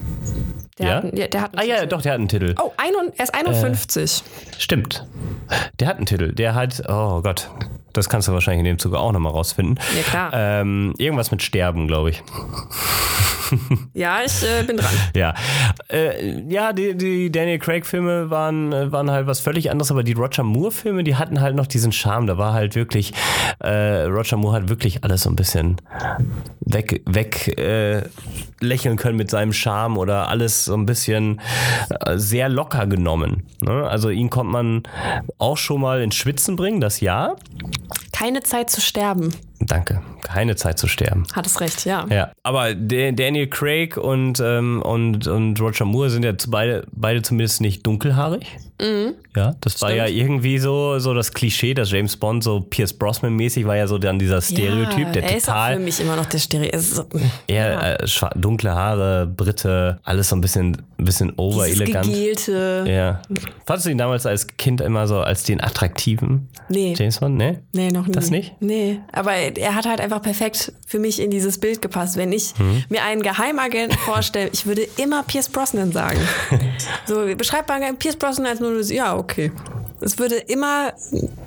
Der ja? Hat einen, ja, der hat einen ah Titel. ja, doch, der hat einen Titel. Oh, ein, er ist einundfünfzig. Äh, stimmt. Der hat einen Titel. Der hat, oh Gott, das kannst du wahrscheinlich in dem Zuge auch nochmal rausfinden. Ja, klar. Ähm, irgendwas mit Sterben, glaube ich. Ja, ich äh, bin dran. Ja, äh, ja die, die Daniel Craig-Filme waren, waren halt was völlig anderes, aber die Roger Moore-Filme, die hatten halt noch diesen Charme. Da war halt wirklich, äh, Roger Moore hat wirklich alles so ein bisschen weg, weg äh, lächeln können mit seinem Charme oder alles so ein bisschen äh, sehr locker genommen. Ne? Also ihn konnte man auch schon mal ins Schwitzen bringen, das ja. Keine Zeit zu sterben. Danke. Keine Zeit zu sterben. Hat es recht, ja. Ja, aber Daniel Craig und, ähm, und, und Roger Moore sind ja beide, beide zumindest nicht dunkelhaarig. Mhm. Ja, das war Stimmt. ja irgendwie so, so das Klischee, dass James Bond so Pierce Brosnan-mäßig war ja so dann dieser Stereotyp, ja, der er total... ist auch für mich immer noch der Stereotyp. So, ja, ja. Äh, dunkle Haare, Brite, alles so ein bisschen, ein bisschen over-elegant. Gegelte. Ja. Fandest du ihn damals als Kind immer so als den attraktiven nee. James Bond? Nee? Nee, noch nie. Das nicht? Nee, aber er hat halt einfach perfekt für mich in dieses Bild gepasst. Wenn ich mhm. mir einen Geheimagenten vorstelle, ich würde immer Pierce Brosnan sagen. So, beschreib mal Pierce Brosnan als nur, ja, okay. Es würde immer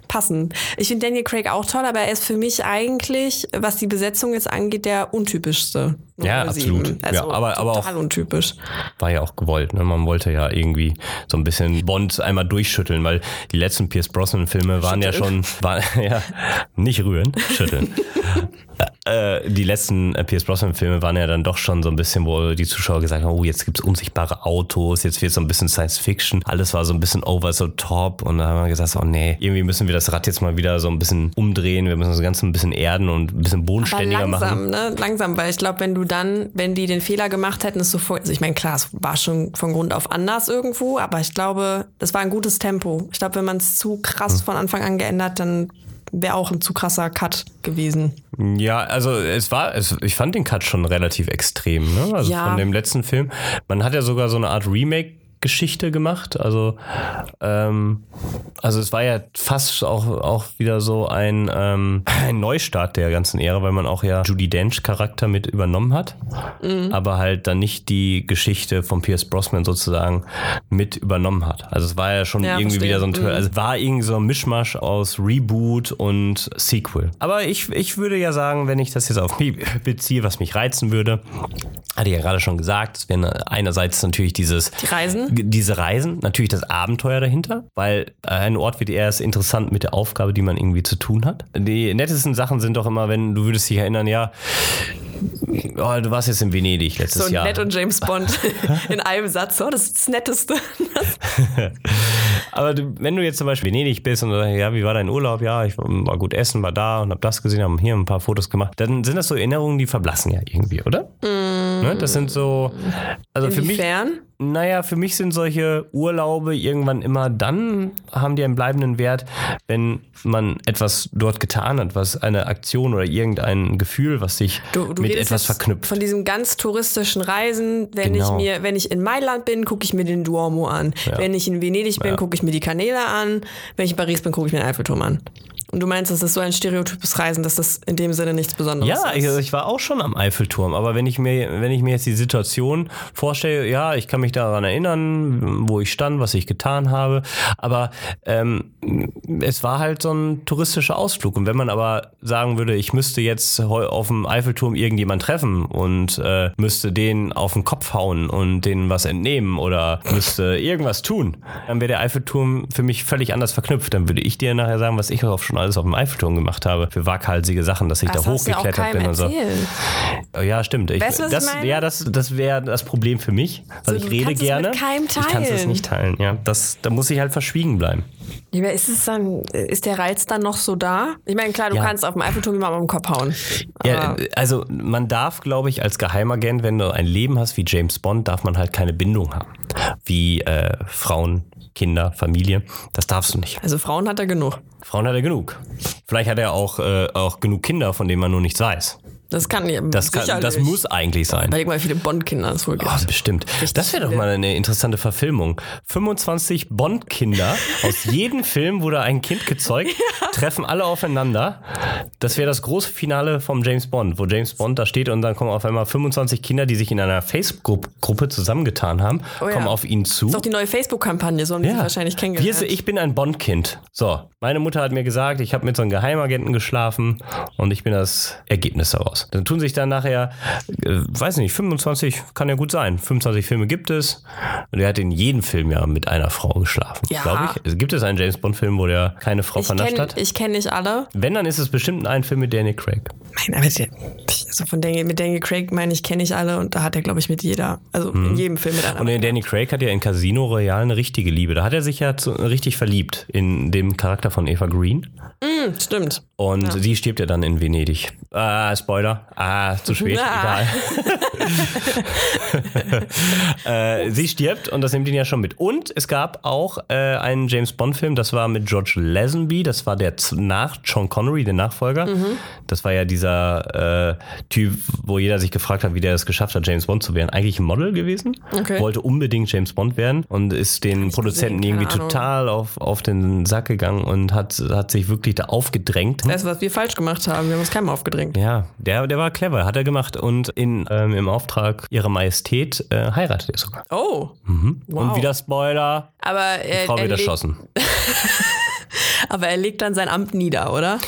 passen. Ich finde Daniel Craig auch toll, aber er ist für mich eigentlich, was die Besetzung jetzt angeht, der untypischste. Ja, absolut. Also ja, aber, aber total auch untypisch. War ja auch gewollt. Ne? Man wollte ja irgendwie so ein bisschen Bond einmal durchschütteln, weil die letzten Pierce Brosnan-Filme waren ja schon, waren, ja, nicht rühren, schütteln. äh, die letzten Pierce Brosnan-Filme waren ja dann doch schon so ein bisschen, wo die Zuschauer gesagt haben, oh, jetzt gibt's unsichtbare Autos, jetzt wird so ein bisschen Science-Fiction. Alles war so ein bisschen over the top und da haben wir gesagt, oh nee, irgendwie müssen wir das Rad jetzt mal wieder so ein bisschen umdrehen, wir müssen das Ganze ein bisschen erden und ein bisschen bodenständiger Aber langsam, machen. Ne? Langsam, weil ich glaube, wenn du dann, wenn die den Fehler gemacht hätten, ist sofort, also ich meine, klar, es war schon von Grund auf anders irgendwo, aber ich glaube, das war ein gutes Tempo. Ich glaube, wenn man es zu krass von Anfang an geändert, dann wäre auch ein zu krasser Cut gewesen. Ja, also es war, es, ich fand den Cut schon relativ extrem, ne? Also ja. Von dem letzten Film. Man hat ja sogar so eine Art Remake Geschichte gemacht. Also, ähm, also es war ja fast auch, auch wieder so ein, ähm, ein Neustart der ganzen Ära, weil man auch ja Judi Dench Charakter mit übernommen hat, mhm. aber halt dann nicht die Geschichte von Pierce Brosnan sozusagen mit übernommen hat. Also es war ja schon ja, irgendwie verstehe. wieder so ein, mhm. also es war irgendwie so ein Mischmasch aus Reboot und Sequel. Aber ich, ich würde ja sagen, wenn ich das jetzt auf mich beziehe, was mich reizen würde, hatte ich ja gerade schon gesagt, es wäre einerseits natürlich dieses die Reisen. Diese Reisen, natürlich das Abenteuer dahinter, weil ein Ort wird erst interessant mit der Aufgabe, die man irgendwie zu tun hat. Die nettesten Sachen sind doch immer, wenn du würdest dich erinnern, ja, oh, du warst jetzt in Venedig letztes so Jahr. So nett und James Bond in einem Satz, oh, das ist das Netteste. Aber du, wenn du jetzt zum Beispiel in Venedig bist und sagst, ja, wie war dein Urlaub? Ja, ich war gut essen, war da und hab das gesehen, haben hier ein paar Fotos gemacht. Dann sind das so Erinnerungen, die verblassen ja irgendwie, oder? Mm. Ne? Das sind so, also Inwiefern? für mich, naja, für mich sind solche Urlaube irgendwann immer dann, haben die einen bleibenden Wert, wenn man etwas dort getan hat, was eine Aktion oder irgendein Gefühl, was sich du, du mit etwas verknüpft. Von diesem ganz touristischen Reisen, wenn genau. ich mir, wenn ich in Mailand bin, gucke ich mir den Duomo an. Ja. Wenn ich in Venedig bin, ja. gucke ich mir die Kanäle an. Wenn ich in Paris bin, gucke ich mir den Eiffelturm an. Und du meinst, das ist so ein stereotypes Reisen, dass das in dem Sinne nichts Besonderes ja, ist? Ja, ich, ich war auch schon am Eiffelturm, aber wenn ich mir, wenn ich mir jetzt die Situation vorstelle, ja, ich kann mich daran erinnern, wo ich stand, was ich getan habe, aber ähm, es war halt so ein touristischer Ausflug. Und wenn man aber sagen würde, ich müsste jetzt auf dem Eiffelturm irgendjemand treffen und äh, müsste den auf den Kopf hauen und denen was entnehmen oder müsste irgendwas tun, dann wäre der Eiffelturm für mich völlig anders verknüpft. Dann würde ich dir nachher sagen, was ich auch schon alles auf dem Eiffelturm gemacht habe, für waghalsige Sachen, dass ich das da hochgeklettert bin und so. Ja, stimmt. Ich, weißt du, was das, ich meine? Ja, das, das wäre das Problem für mich, weil so, ich rede gerne. Es mit keinem teilen. Ich kann es nicht teilen. Ja, das, da muss ich halt verschwiegen bleiben. Ja, ist es dann, ist der Reiz dann noch so da? Ich meine, klar, du ja. kannst auf dem Eiffelturm jemanden auf den Kopf hauen. Ja, also man darf, glaube ich, als Geheimagent, wenn du ein Leben hast wie James Bond, darf man halt keine Bindung haben. Wie äh, Frauen, Kinder, Familie. Das darfst du nicht. Also Frauen hat er genug. Frauen hat er genug. Vielleicht hat er auch, äh, auch genug Kinder, von denen man nur nichts weiß. Das kann ja das, kann, das muss eigentlich sein. Überleg mal, wie viele Bond-Kinder es wohl gibt. Oh, bestimmt. Richtig das wäre doch mal eine interessante Verfilmung. fünfundzwanzig Bond-Kinder aus jedem Film wurde ein Kind gezeugt, ja. treffen alle aufeinander. Das wäre das große Finale vom James Bond, wo James Bond da steht und dann kommen auf einmal fünfundzwanzig Kinder, die sich in einer Facebook-Gruppe zusammengetan haben, oh ja. kommen auf ihn zu. Das ist doch die neue Facebook-Kampagne, so haben ja. die wahrscheinlich kennengelernt. Hier, ich bin ein Bond-Kind. So, meine Mutter hat mir gesagt, ich habe mit so einem Geheimagenten geschlafen und ich bin das Ergebnis daraus. Dann tun sich dann nachher, äh, weiß nicht, fünfundzwanzig kann ja gut sein. fünfundzwanzig Filme gibt es. Und er hat in jedem Film ja mit einer Frau geschlafen, ja. glaube ich. Gibt es einen James-Bond-Film, wo der keine Frau ich vernascht kenn, hat? Ich kenne nicht alle. Wenn, dann ist es bestimmt ein Film mit Daniel Craig. Nein, aber also von Daniel, mit Daniel Craig meine ich, kenne ich alle. Und da hat er, glaube ich, mit jeder, also hm. in jedem Film mit einer. Und der Daniel Craig hat ja in Casino Royale eine richtige Liebe. Da hat er sich ja zu, richtig verliebt in dem Charakter von Eva Green. Mm, stimmt. Und ja. sie stirbt ja dann in Venedig. Ah, Spoiler. Ah, zu spät. Ja. Egal. äh, sie stirbt und das nimmt ihn ja schon mit. Und es gab auch äh, einen James Bond-Film, das war mit George Lazenby. Das war der nach Sean Connery, der Nachfolger. Mhm. Das war ja dieser äh, Typ, wo jeder sich gefragt hat, wie der es geschafft hat, James Bond zu werden. Eigentlich ein Model gewesen. Okay. Wollte unbedingt James Bond werden und ist den Produzenten irgendwie Ahnung. total auf, auf den Sack gegangen und hat, hat sich wirklich da aufgedrängt. Das ist, was wir falsch gemacht haben. Wir haben uns keinem aufgedrängt. Ja, der, der war clever, hat er gemacht. Und in, ähm, im Auftrag ihrer Majestät äh, heiratet er sogar. Oh. Mhm. Wow. Und wieder Spoiler. Aber äh, die Frau wird erschossen. Aber er legt dann sein Amt nieder, oder?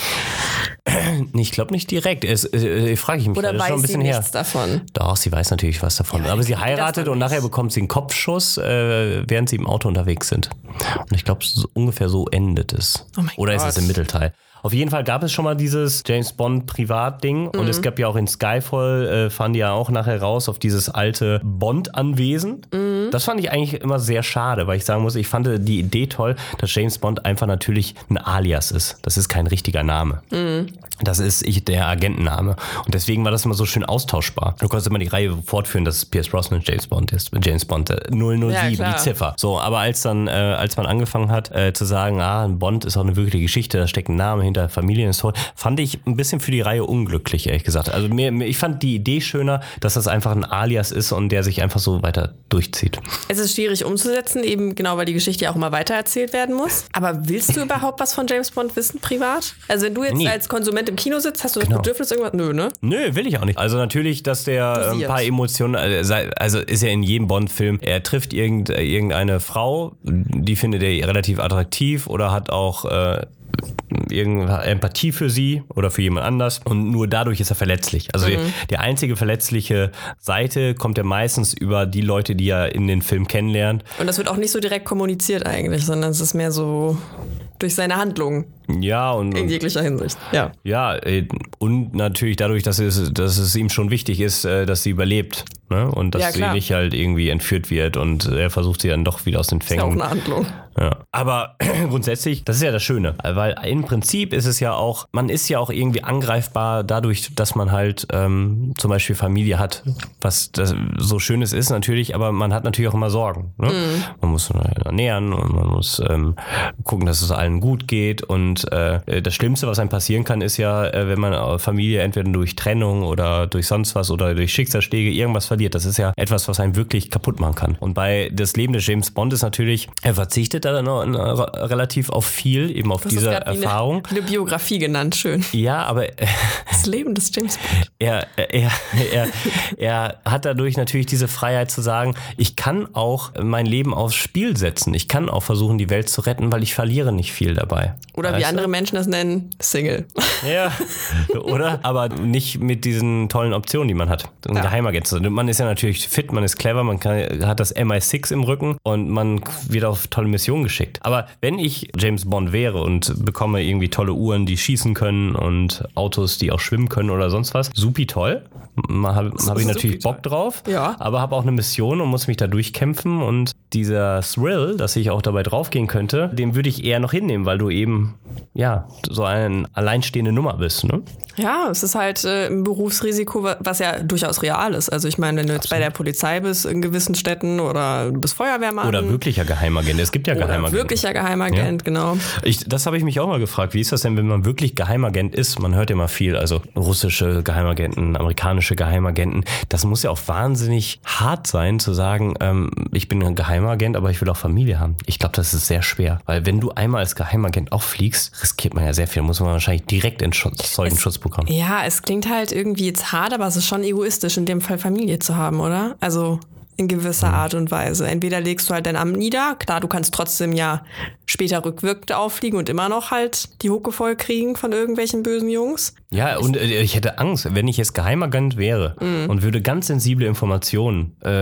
Ich glaube nicht direkt. Es, äh, frage ich mich. Oder das weiß ist schon ein bisschen sie her. nichts davon? Doch, sie weiß natürlich was davon. Ja, aber sie heiratet und nachher bekommt sie einen Kopfschuss, äh, während sie im Auto unterwegs sind. Und ich glaube, so, ungefähr so endet es. Oh mein Oder Gott. ist es im Mittelteil? Auf jeden Fall gab es schon mal dieses James Bond Privatding und mhm. es gab ja auch in Skyfall, äh, fahren die ja auch nachher raus auf dieses alte Bond-Anwesen. Mhm. Das fand ich eigentlich immer sehr schade, weil ich sagen muss, ich fand die Idee toll, dass James Bond einfach natürlich ein Alias ist. Das ist kein richtiger Name. Mhm. Das ist ich, der Agentenname. Und deswegen war das immer so schön austauschbar. Du konntest immer die Reihe fortführen, dass Pierce Brosnan James Bond ist. James Bond äh, null null sieben, ja, die Ziffer. So, aber als dann, äh, als man angefangen hat äh, zu sagen, ah, ein Bond ist auch eine wirkliche Geschichte, da steckt ein Name hinter, Familien ist toll, fand ich ein bisschen für die Reihe unglücklich, ehrlich gesagt. Also mir, ich fand die Idee schöner, dass das einfach ein Alias ist und der sich einfach so weiter durchzieht. Es ist schwierig umzusetzen, eben genau, weil die Geschichte ja auch immer weitererzählt werden muss. Aber willst du überhaupt was von James Bond wissen, privat? Also wenn du jetzt Nie. als Konsument im Kino sitzt, hast du das Genau. Bedürfnis irgendwas? Nö, ne? Nö, will ich auch nicht. Also natürlich, dass der ein paar Emotionen, also ist ja in jedem Bond-Film, er trifft irgend, irgendeine Frau, die findet er relativ attraktiv oder hat auch äh, irgendeine Empathie für sie oder für jemand anders und nur dadurch ist er verletzlich. Also mhm. die, die einzige verletzliche Seite kommt ja meistens über die Leute, die er in den Film kennenlernt. Und das wird auch nicht so direkt kommuniziert eigentlich, sondern es ist mehr so durch seine Handlungen. Ja, und. In jeglicher Hinsicht, ja. Ja, und natürlich dadurch, dass es, dass es ihm schon wichtig ist, dass sie überlebt. Ne? Und dass ja, sie nicht halt irgendwie entführt wird und er versucht sie dann doch wieder aus den Fängen. Ist ja auch eine Handlung. Ja. Aber grundsätzlich, das ist ja das Schöne, weil im Prinzip ist es ja auch, man ist ja auch irgendwie angreifbar dadurch, dass man halt ähm, zum Beispiel Familie hat, was das so Schönes ist natürlich, aber man hat natürlich auch immer Sorgen. Ne? Mhm. Man muss ernähren und man muss ähm, gucken, dass es allen gut geht und äh, das Schlimmste, was einem passieren kann, ist ja, äh, wenn man Familie entweder durch Trennung oder durch sonst was oder durch Schicksalsschläge irgendwas verliert. Das ist ja etwas, was einen wirklich kaputt machen kann. Und bei das Leben des James Bond ist natürlich, er verzichtet da noch relativ auf viel, eben auf diese Erfahrung. Eine, eine Biografie genannt, schön. Ja, aber äh, das Leben des James Bond. Er, er, er, er hat dadurch natürlich diese Freiheit zu sagen, ich kann auch mein Leben aufs Spiel setzen. Ich kann auch versuchen, die Welt zu retten, weil ich verliere nicht viel dabei. Oder weißt wie andere du? Menschen das nennen, Single. Ja, oder? Aber nicht mit diesen tollen Optionen, die man hat. Ein ja. Geheimagent. Man ist ja natürlich fit, man ist clever, man kann, hat das M I sechs im Rücken und man wird auf tolle Missionen geschickt. Aber wenn ich James Bond wäre und bekomme irgendwie tolle Uhren, die schießen können und Autos, die auch schwimmen können oder sonst was, supi toll. Habe hab ich natürlich Bock drauf, ja. aber habe auch eine Mission und muss mich da durchkämpfen und dieser Thrill, dass ich auch dabei draufgehen könnte, den würde ich eher noch hinnehmen, weil du eben ja so eine alleinstehende Nummer bist, ne? Ja, es ist halt äh, ein Berufsrisiko, was ja durchaus real ist. Also ich meine, wenn du jetzt Absolut. bei der Polizei bist in gewissen Städten oder du bist Feuerwehrmann. Oder wirklicher Geheimagent. Es gibt ja Geheimagenten. Oder wirklicher Geheimagent, ja. genau. Ich, das habe ich mich auch mal gefragt. Wie ist das denn, wenn man wirklich Geheimagent ist? Man hört ja mal viel, also russische Geheimagenten, amerikanische Geheimagenten. Das muss ja auch wahnsinnig hart sein, zu sagen, ähm, ich bin ein Geheimagent, aber ich will auch Familie haben. Ich glaube, das ist sehr schwer. Weil wenn du einmal als Geheimagent auch fliegst, riskiert man ja sehr viel. Muss man wahrscheinlich direkt in Schutz, Zeugenschutzprogramm. Ja, es klingt halt irgendwie jetzt hart, aber es ist schon egoistisch, in dem Fall Familie zu haben, oder? Also in gewisser mhm. Art und Weise. Entweder legst du halt dein Amt nieder, klar, du kannst trotzdem ja später rückwirkend auffliegen und immer noch halt die Hucke voll kriegen von irgendwelchen bösen Jungs. Ja, und äh, ich hätte Angst, wenn ich jetzt Geheimagent wäre mhm. und würde ganz sensible Informationen äh,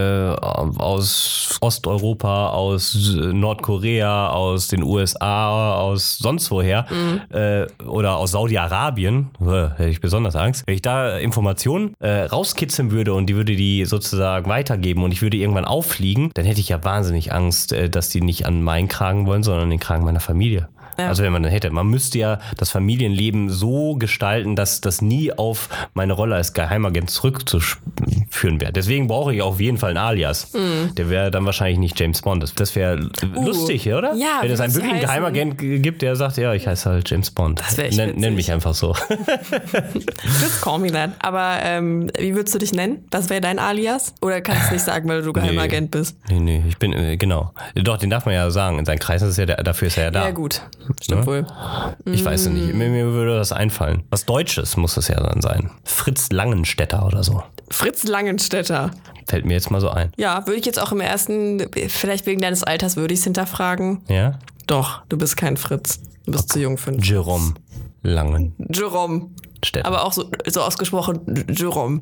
aus Osteuropa, aus Nordkorea, aus den U S A, aus sonst woher mhm. äh, oder aus Saudi-Arabien, äh, hätte ich besonders Angst, wenn ich da Informationen äh, rauskitzeln würde und die würde die sozusagen weitergeben und ich würde irgendwann auffliegen, dann hätte ich ja wahnsinnig Angst, äh, dass die nicht an meinen Kragen wollen, sondern an den Kragen meiner Familie. Ja. Also wenn man dann hätte, man müsste ja das Familienleben so gestalten, dass das nie auf meine Rolle als Geheimagent zurückzuführen wäre. Deswegen brauche ich auf jeden Fall einen Alias. Mhm. Der wäre dann wahrscheinlich nicht James Bond. Das, das wäre uh. lustig, oder? Ja, wenn es einen wirklichen Geheimagent gibt, der sagt, ja, ich heiße halt James Bond. Das wäre echt Nenn, nenn mich einfach so. Just call me that. Aber ähm, wie würdest du dich nennen? Das wäre dein Alias? Oder kannst du nicht sagen, weil du Geheimagent nee. bist? Nee, nee, ich bin, äh, genau. Doch, den darf man ja sagen. In seinen Kreisen ist ja der, dafür ist er ja da. Ja, gut. Stimmt, ne? Wohl. Ich weiß es nicht. Mir, mir würde das einfallen. Was Deutsches muss es ja dann sein. Fritz Langenstetter oder so. Fritz Langenstetter. Fällt mir jetzt mal so ein. Ja, würde ich jetzt auch im ersten, vielleicht wegen deines Alters, würde ich es hinterfragen. Ja? Doch, du bist kein Fritz. Du bist okay. zu jung für einen Jerome Langen. Jerome. Städte. Aber auch so, so ausgesprochen Jerome.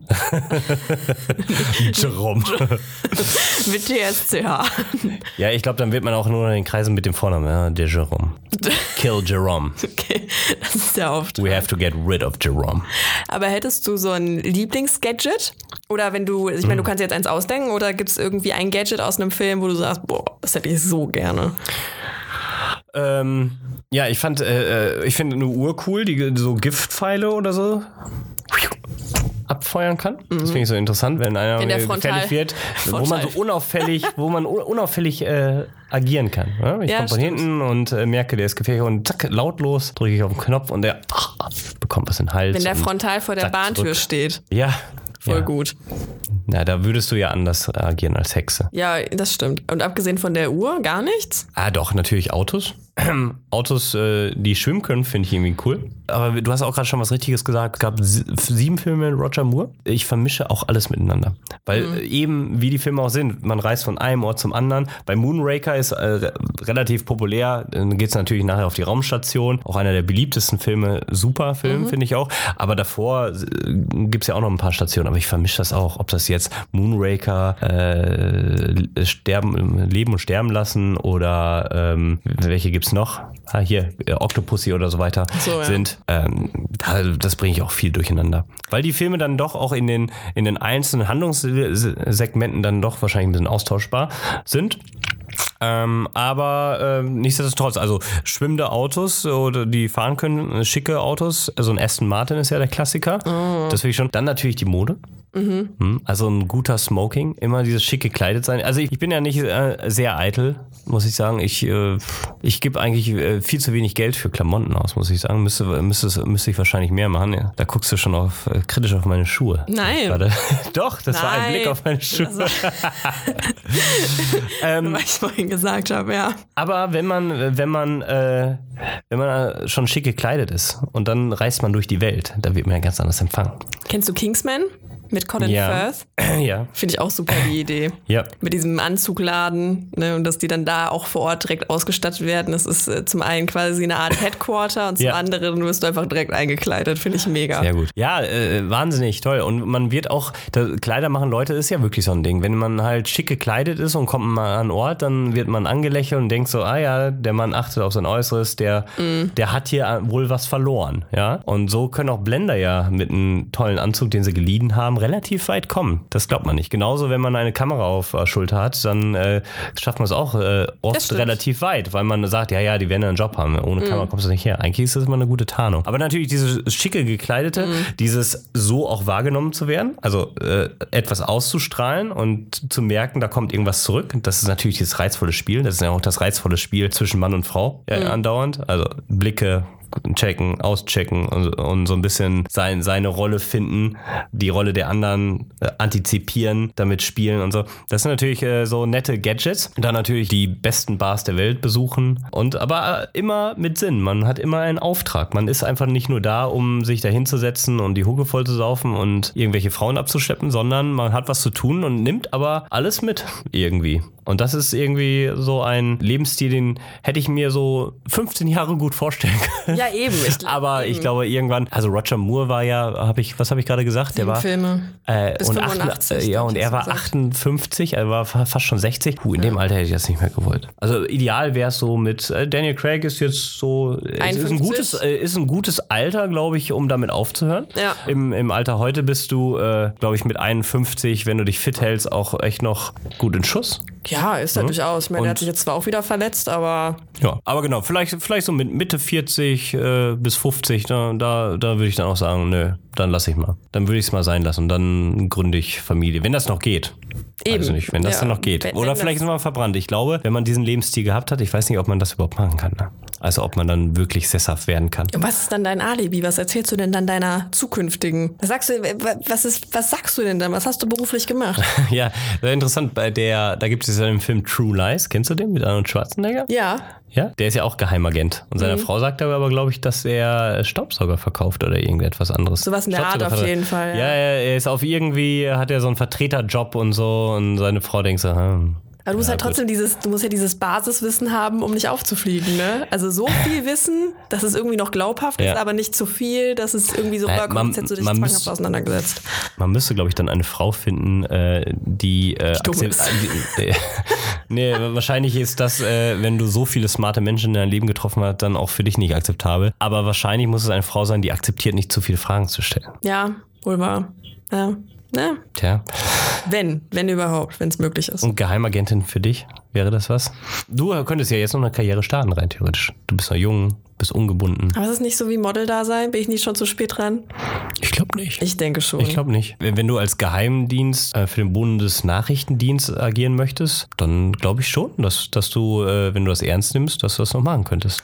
Jerome. Mit T S C H. Ja, ich glaube, dann wird man auch nur in den Kreisen mit dem Vornamen. Ja, der Jerome. Kill Jerome. Okay, das ist der Auftrag. We have to get rid of Jerome. Aber hättest du so ein Lieblingsgadget? Oder wenn du, ich meine, du kannst jetzt eins ausdenken, oder gibt es irgendwie ein Gadget aus einem Film, wo du sagst, boah, das hätte ich so gerne? Ähm, ja, ich fand, äh, ich finde eine Uhr cool, die so Giftpfeile oder so abfeuern kann. Mhm. Das finde ich so interessant, wenn einer wenn der gefährlich wird, Vorteil. wo man so unauffällig, wo man unauffällig äh, agieren kann. Ja? Ich ja, komme von hinten und äh, merke, der ist gefährlich und zack, lautlos drücke ich auf den Knopf und der ach, bekommt was in den Hals. Wenn der frontal vor der zack, Bahntür zurück. steht. Ja. Voll ja. gut. Na, da würdest du ja anders agieren als Hexe. Ja, das stimmt. Und abgesehen von der Uhr, gar nichts? Ah, doch, natürlich Autos. Autos, äh, die schwimmen können, finde ich irgendwie cool. Aber du hast auch gerade schon was Richtiges gesagt. Es gab sieben Filme mit Roger Moore. Ich vermische auch alles miteinander. Weil mhm. eben, wie die Filme auch sind, man reist von einem Ort zum anderen. Bei Moonraker ist äh, relativ populär. Dann geht es natürlich nachher auf die Raumstation. Auch einer der beliebtesten Filme. Super Film, mhm. finde ich auch. Aber davor äh, gibt es ja auch noch ein paar Stationen. Aber ich vermische das auch. Ob das jetzt Moonraker, äh, sterben, Leben und Sterben lassen oder ähm, welche gibt es noch? Ah, hier, äh, Octopussy oder so weiter so, ja. sind. Ähm, da, das bringe ich auch viel durcheinander. Weil die Filme dann doch auch in den, in den einzelnen Handlungssegmenten dann doch wahrscheinlich ein bisschen austauschbar sind. Ähm, aber ähm, nichtsdestotrotz, also schwimmende Autos oder die fahren können, schicke Autos, also ein Aston Martin ist ja der Klassiker. Oh. Das will ich schon. Dann natürlich die Mode. Mhm. Also ein guter Smoking, immer dieses schick gekleidet sein. Also ich, ich bin ja nicht äh, sehr eitel, muss ich sagen. Ich, äh, ich gebe eigentlich äh, viel zu wenig Geld für Klamotten aus, muss ich sagen. Müsste, müsste, müsste ich wahrscheinlich mehr machen. Ja. Da guckst du schon auf, äh, kritisch auf meine Schuhe. Nein. Warte. Doch, das Nein. war ein Blick auf meine Schuhe. Also, ähm, was ich vorhin gesagt habe, ja. Aber wenn man, wenn man, äh, wenn man schon schick gekleidet ist und dann reist man durch die Welt, da wird man ja ganz anders empfangen. Kennst du Kingsman? Mit Colin ja. Firth. Ja. Finde ich auch super die Idee. Ja. Mit diesem Anzugladen, ne, und dass die dann da auch vor Ort direkt ausgestattet werden. Das ist äh, zum einen quasi eine Art Headquarter und zum ja. anderen wirst du einfach direkt eingekleidet. Finde ich mega. Sehr gut. Ja, äh, wahnsinnig toll. Und man wird auch, da, Kleider machen Leute ist ja wirklich so ein Ding. Wenn man halt schick gekleidet ist und kommt mal an Ort, dann wird man angelächelt und denkt so, ah ja, der Mann achtet auf sein Äußeres, der, mm. der hat hier wohl was verloren. Ja? Und so können auch Blender ja mit einem tollen Anzug, den sie geliehen haben, relativ weit kommen. Das glaubt man nicht. Genauso, wenn man eine Kamera auf der Schulter hat, dann äh, schafft man es auch äh, oft relativ weit, weil man sagt, ja, ja, die werden einen Job haben. Ohne Kamera mm. kommst du nicht her. Eigentlich ist das immer eine gute Tarnung. Aber natürlich dieses schicke Gekleidete, mm. dieses so auch wahrgenommen zu werden, also äh, etwas auszustrahlen und zu merken, da kommt irgendwas zurück. Das ist natürlich dieses reizvolle Spiel. Das ist ja auch das reizvolle Spiel zwischen Mann und Frau äh, mm. andauernd. Also Blicke, checken, auschecken und, und so ein bisschen sein, seine Rolle finden, die Rolle der anderen äh, antizipieren, damit spielen und so. Das sind natürlich äh, so nette Gadgets. Dann natürlich die besten Bars der Welt besuchen und aber äh, immer mit Sinn. Man hat immer einen Auftrag. Man ist einfach nicht nur da, um sich da hinzusetzen und die Hucke voll zu saufen und irgendwelche Frauen abzuschleppen, sondern man hat was zu tun und nimmt aber alles mit irgendwie. Und das ist irgendwie so ein Lebensstil, den hätte ich mir so fünfzehn Jahre gut vorstellen können. Ja, eben. Ich glaub, Aber eben. ich glaube irgendwann, also Roger Moore war ja, habe ich, was habe ich gerade gesagt? Sieben der war Filme. Äh, Bis und fünfundachtzig. acht, äh, ja, und er war gesagt. achtundfünfzig, er war fast schon sechzig. Puh, in ja. dem Alter hätte ich das nicht mehr gewollt. Also ideal wäre es so mit, äh, Daniel Craig ist jetzt so, ist ein gutes, äh, ist ein gutes Alter, glaube ich, um damit aufzuhören. Ja. Im, Im Alter heute bist du, äh, glaube ich, mit einundfünfzig, wenn du dich fit hältst, auch echt noch gut in Schuss. Ja, ist er mhm. durchaus. Ich meine, der hat sich jetzt zwar auch wieder verletzt, aber... Ja, aber genau, vielleicht, vielleicht so mit Mitte vierzig äh, bis fünfzig, da, da, da würde ich dann auch sagen, nö, dann lasse ich mal. Dann würde ich es mal sein lassen und dann gründe ich Familie, wenn das noch geht. Eben. Also nicht, wenn das ja. dann noch geht. Wenn, Oder wenn vielleicht ist man verbrannt. Ich glaube, wenn man diesen Lebensstil gehabt hat, ich weiß nicht, ob man das überhaupt machen kann. Ne? Also ob man dann wirklich sesshaft werden kann. Und was ist dann dein Alibi? Was erzählst du denn dann deiner zukünftigen? Was sagst du, was ist, was sagst du denn dann? Was hast du beruflich gemacht? Ja, sehr interessant. Bei der, da gibt es ja den Film True Lies. Kennst du den mit Arnold Schwarzenegger? Ja. Ja, der ist ja auch Geheimagent. Und seiner mhm. Frau sagt er aber, glaube ich, dass er Staubsauger verkauft oder irgendetwas anderes. Sowas in der Art auf jeden Fall. Ja, ja, er ist auf irgendwie, hat er so einen Vertreterjob und so und seine Frau denkt so, hm, Aber du musst ja, halt trotzdem gut. dieses, du musst ja dieses Basiswissen haben, um nicht aufzufliegen, ne? Also so viel Wissen, dass es irgendwie noch glaubhaft Ja. ist, aber nicht zu viel, dass es irgendwie so Nein, rüberkommt, man- als hättest du dich man zwanghaft muss- auseinandergesetzt. Man müsste, glaube ich, dann eine Frau finden, äh, die... Äh, dumm akzept- ist. äh, die- nee, wahrscheinlich ist das, äh, wenn du so viele smarte Menschen in deinem Leben getroffen hast, dann auch für dich nicht akzeptabel. Aber wahrscheinlich muss es eine Frau sein, die akzeptiert, nicht zu viele Fragen zu stellen. Ja, wohl wahr. Ja. Ja. Tja. Wenn, wenn überhaupt, wenn es möglich ist. Und Geheimagentin für dich, wäre das was? Du könntest ja jetzt noch eine Karriere starten, rein theoretisch. Du bist noch jung, bist ungebunden. Aber ist es nicht so wie Model-Dasein? Bin ich nicht schon zu spät dran? Ich glaube nicht. Ich denke schon. Ich glaube nicht. Wenn wenn du als Geheimdienst äh, für den Bundesnachrichtendienst agieren möchtest, dann glaube ich schon, dass, dass du, äh, wenn du das ernst nimmst, dass du das noch machen könntest.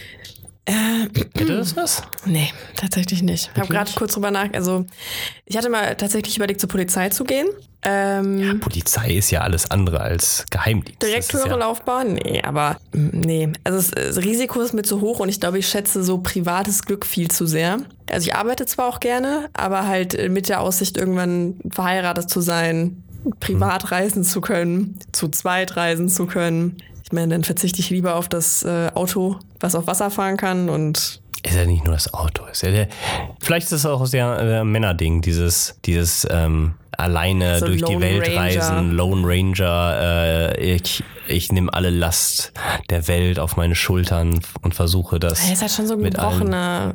Äh, Hätte das was? Nee, tatsächlich nicht. Ich habe gerade nicht? kurz drüber nach. Also, ich hatte mal tatsächlich überlegt, zur Polizei zu gehen. Ähm, Polizei ist ja alles andere als Geheimdienst. direkt Das ist höhere ja, Laufbahn? Nee, aber mm, nee. Also, das, das Risiko ist mir zu hoch und ich glaube, ich schätze so privates Glück viel zu sehr. Also, ich arbeite zwar auch gerne, aber halt mit der Aussicht, irgendwann verheiratet zu sein, privat reisen zu können, zu zweit reisen zu können. Ich meine, dann verzichte ich lieber auf das äh, Auto, was auf Wasser fahren kann und ist ja nicht nur das Auto. Ist ja der, vielleicht ist es auch sehr äh, Männerding, dieses, dieses ähm, alleine So durch die Lone Welt Ranger. reisen, Lone Ranger. Äh, ich ich nehme alle Last der Welt auf meine Schultern und versuche das. er ist halt schon so ein mit allen- gebrochener,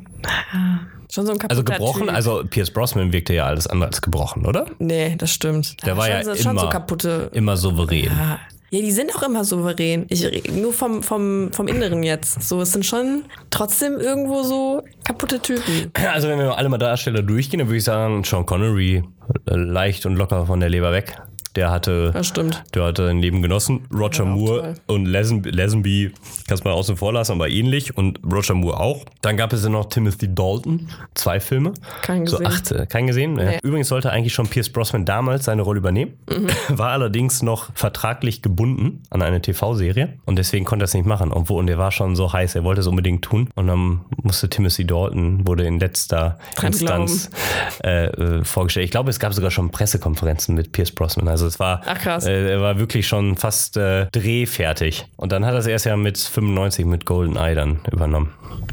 schon so ein kaputter Also gebrochen, Typ. also Pierce Brosnan wirkte ja alles andere als gebrochen, oder? Nee, das stimmt. Der war schon, ja so- schon immer, so kaputte. immer souverän. Ja. Ja, die sind auch immer souverän. Ich re- nur vom, vom, vom Inneren jetzt. So, es sind schon trotzdem irgendwo so kaputte Typen. Also wenn wir alle mal Darsteller durchgehen, dann würde ich sagen, Sean Connery äh, leicht und locker von der Leber weg. Der hatte, Das stimmt. der hatte ein Leben genossen. Roger Ja, auch Moore toll. und Lazen- Lazenby, kannst du mal außen vor lassen, aber ähnlich. Und Roger Moore auch. Dann gab es ja noch Timothy Dalton, zwei Filme. Keinen So gesehen. acht, äh, keinen gesehen? Ja. Nee. Übrigens sollte eigentlich schon Pierce Brosnan damals seine Rolle übernehmen. Mhm. War allerdings noch vertraglich gebunden an eine T V-Serie. Und deswegen konnte er es nicht machen. Obwohl, und der war schon so heiß, er wollte es unbedingt tun. Und dann musste Timothy Dalton, wurde in letzter Dran Instanz äh, äh, vorgestellt. Ich glaube, es gab sogar schon Pressekonferenzen mit Pierce Brosnan. Also es war, Ach, krass. äh, er war wirklich schon fast äh, drehfertig. Und dann hat er es erst ja mit fünfundneunzig mit GoldenEye dann übernommen.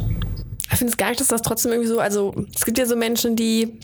Ich finde es gar nicht, dass das trotzdem irgendwie so, also es gibt ja so Menschen, die